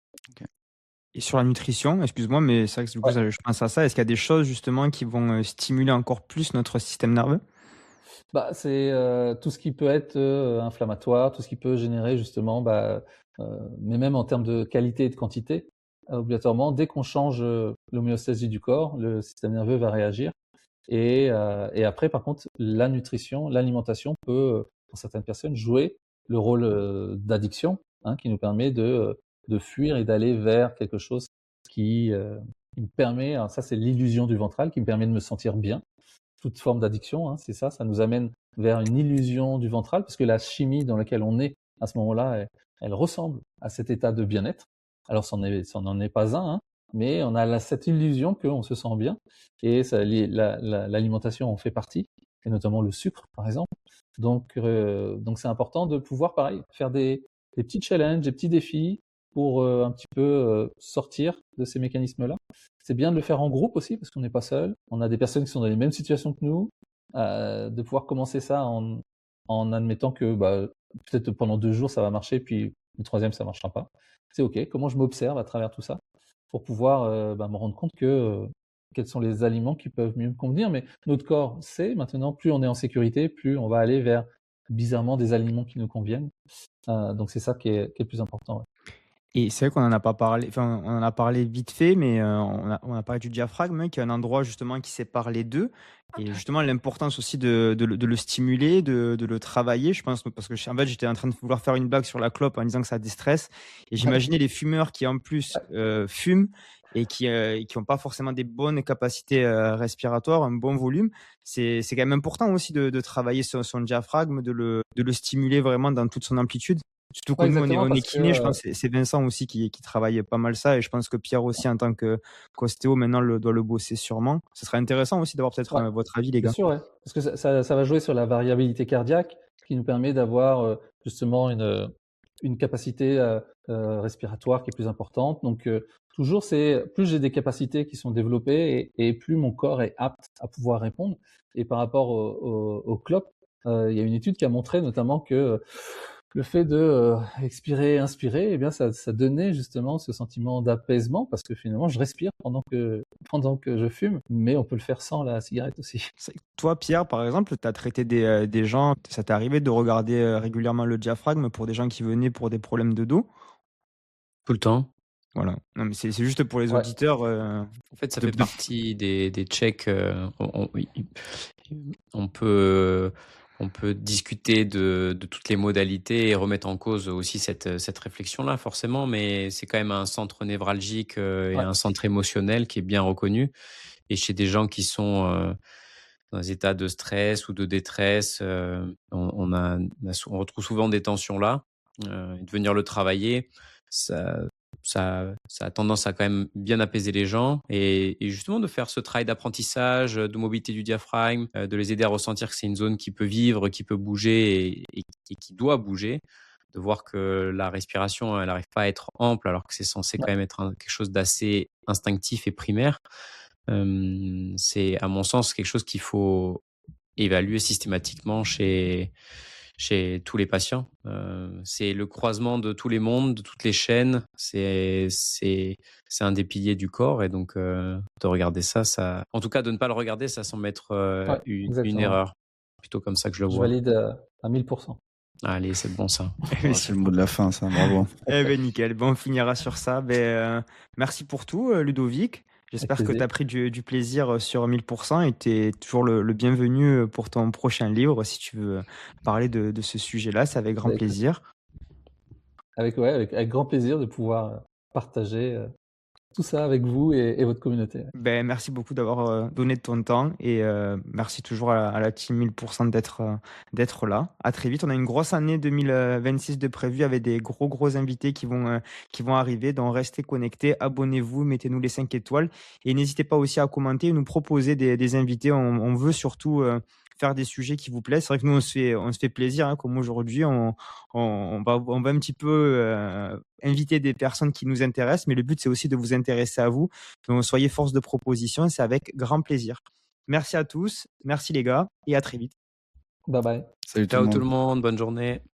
Et sur la nutrition, excuse-moi, mais c'est vrai que du coup, Ouais. ça- je pense à ça. Est-ce qu'il y a des choses justement qui vont euh, stimuler encore plus notre système nerveux? Bah, c'est euh, tout ce qui peut être euh, inflammatoire, tout ce qui peut générer justement, bah, euh, mais même en termes de qualité et de quantité, euh, obligatoirement, dès qu'on change euh, l'homéostasie du corps, le système nerveux va réagir. Et, euh, et après, par contre, la nutrition, l'alimentation peut, euh, pour certaines personnes, jouer le rôle euh, d'addiction, hein, qui nous permet de, euh, de fuir et d'aller vers quelque chose qui, euh, qui me permet, alors ça c'est l'illusion du ventral, qui me permet de me sentir bien. Toute forme d'addiction, hein, c'est ça, ça nous amène vers une illusion du ventral, parce que la chimie dans laquelle on est à ce moment-là, elle, elle ressemble à cet état de bien-être. Alors, ça n'en est pas un, hein, mais on a la, cette illusion qu'on se sent bien, et ça, la, la, l'alimentation en fait partie, et notamment le sucre, par exemple. Donc, euh, donc c'est important de pouvoir, pareil, faire des, des petits challenges, des petits défis pour euh, un petit peu euh, sortir de ces mécanismes-là. C'est bien de le faire en groupe aussi, parce qu'on n'est pas seul. On a des personnes qui sont dans les mêmes situations que nous, euh, de pouvoir commencer ça en, en admettant que bah, peut-être pendant deux jours ça va marcher, puis le troisième ça marchera pas. C'est ok. Comment je m'observe à travers tout ça pour pouvoir euh, bah, me rendre compte que euh, quels sont les aliments qui peuvent mieux me convenir. Mais notre corps sait maintenant, plus on est en sécurité, plus on va aller vers bizarrement des aliments qui nous conviennent. Euh, donc c'est ça qui est, qui est le plus important. Ouais. Et c'est vrai qu'on en a pas parlé, enfin, on en a parlé vite fait, mais euh, on a, on a parlé du diaphragme, hein, qui est un endroit justement qui sépare les deux. Et justement, l'importance aussi de, de, le- de le stimuler, de, de le travailler, je pense, parce que en fait, j'étais en train de vouloir faire une blague sur la clope en disant que ça déstresse. Et j'imaginais les fumeurs qui, en plus, euh, fument et qui euh, qui n'ont pas forcément des bonnes capacités euh, respiratoires, un bon volume. C'est, c'est quand même important aussi de, de travailler son, son diaphragme, de le, de le stimuler vraiment dans toute son amplitude. Surtout que Ouais, nous, on est, exactement, on est parce que kiné, je euh, pense que c'est c'est Vincent aussi qui, qui travaille pas mal ça, et je pense que Pierre aussi, en tant que qu'ostéo, maintenant, le, doit le bosser sûrement. Ce serait intéressant aussi d'avoir peut-être ouais, euh, votre avis, les bien gars. sûr, ouais. Parce que ça, ça, ça va jouer sur la variabilité cardiaque, qui nous permet d'avoir euh, justement une, une capacité euh, euh, respiratoire qui est plus importante. Donc euh, toujours, c'est plus j'ai des capacités qui sont développées et, et plus mon corps est apte à pouvoir répondre. Et par rapport au, au, au clope, euh, il y a une étude qui a montré notamment que euh, le fait de euh, expirer, inspirer, eh bien ça, ça donnait justement ce sentiment d'apaisement, parce que finalement je respire pendant que pendant que je fume, mais on peut le faire sans la cigarette aussi. C'est- Toi, Pierre, par exemple, tu as traité des, euh, des gens, ça t'est arrivé de regarder euh, régulièrement le diaphragme pour des gens qui venaient pour des problèmes de dos? Tout le temps. Voilà. Non, mais c'est c'est juste pour les Ouais, auditeurs. euh, En fait, ça de, fait de- partie des, des checks. euh, on, on- on peut, on peut discuter de, de toutes les modalités et remettre en cause aussi cette, cette réflexion-là, forcément, mais c'est quand même un centre névralgique euh, et ouais, un centre émotionnel qui est bien reconnu. Et chez des gens qui sont euh, dans des états de stress ou de détresse, euh, on, on, a, on retrouve souvent des tensions là. Euh, et de venir le travailler, ça, ça, ça a tendance à quand même bien apaiser les gens et, et justement de faire ce travail d'apprentissage, de mobilité du diaphragme, euh, de les aider à ressentir que c'est une zone qui peut vivre, qui peut bouger et, et, et qui doit bouger. De voir que la respiration, elle n'arrive pas à être ample alors que c'est censé ouais. quand même être un, quelque chose d'assez instinctif et primaire. Euh, c'est à mon sens quelque chose qu'il faut évaluer systématiquement chez, chez tous les patients. Euh, c'est le croisement de tous les mondes, de toutes les chaînes. C'est, c'est, c'est un des piliers du corps. Et donc, euh, de regarder ça, ça, en tout cas, de ne pas le regarder, ça semble être euh, Ouais, une, une exactement. erreur. Plutôt comme ça que je le Je vois. valide euh, à mille pour cent. Allez, c'est bon ça. Oh, c'est le mot de la fin, ça. Bravo. Eh ben nickel, ben, on finira sur ça. Ben, euh, merci pour tout, euh, Ludovic. Avec J'espère que tu plaisir. as pris du, du plaisir euh, sur mille pour cent et tu es toujours le, le bienvenu euh, pour ton prochain livre. Si tu veux euh, parler de, de ce sujet-là, c'est avec grand Bah, écoute, plaisir. avec, ouais, avec, avec grand plaisir de pouvoir euh, partager euh, tout ça avec vous et, et votre communauté. Ben, merci beaucoup d'avoir euh, donné de ton temps et euh, merci toujours à, à la team mille pour cent d'être euh, d'être là. À très vite. On a une grosse année deux mille vingt-six de prévu avec des gros gros invités qui vont euh, qui vont arriver. Donc restez connectés, abonnez-vous, mettez-nous les cinq étoiles et n'hésitez pas aussi à commenter et nous proposer des, des invités. On, on veut surtout euh, faire des sujets qui vous plaisent. C'est vrai que nous on se fait on se fait plaisir, hein, comme aujourd'hui on, on on va on va un petit peu euh, inviter des personnes qui nous intéressent, mais le but c'est aussi de vous intéresser à vous. Donc soyez force de proposition, c'est avec grand plaisir. Merci à tous, merci les gars et à très vite. Bye bye. Salut tout Ciao le tout monde. le monde, bonne journée.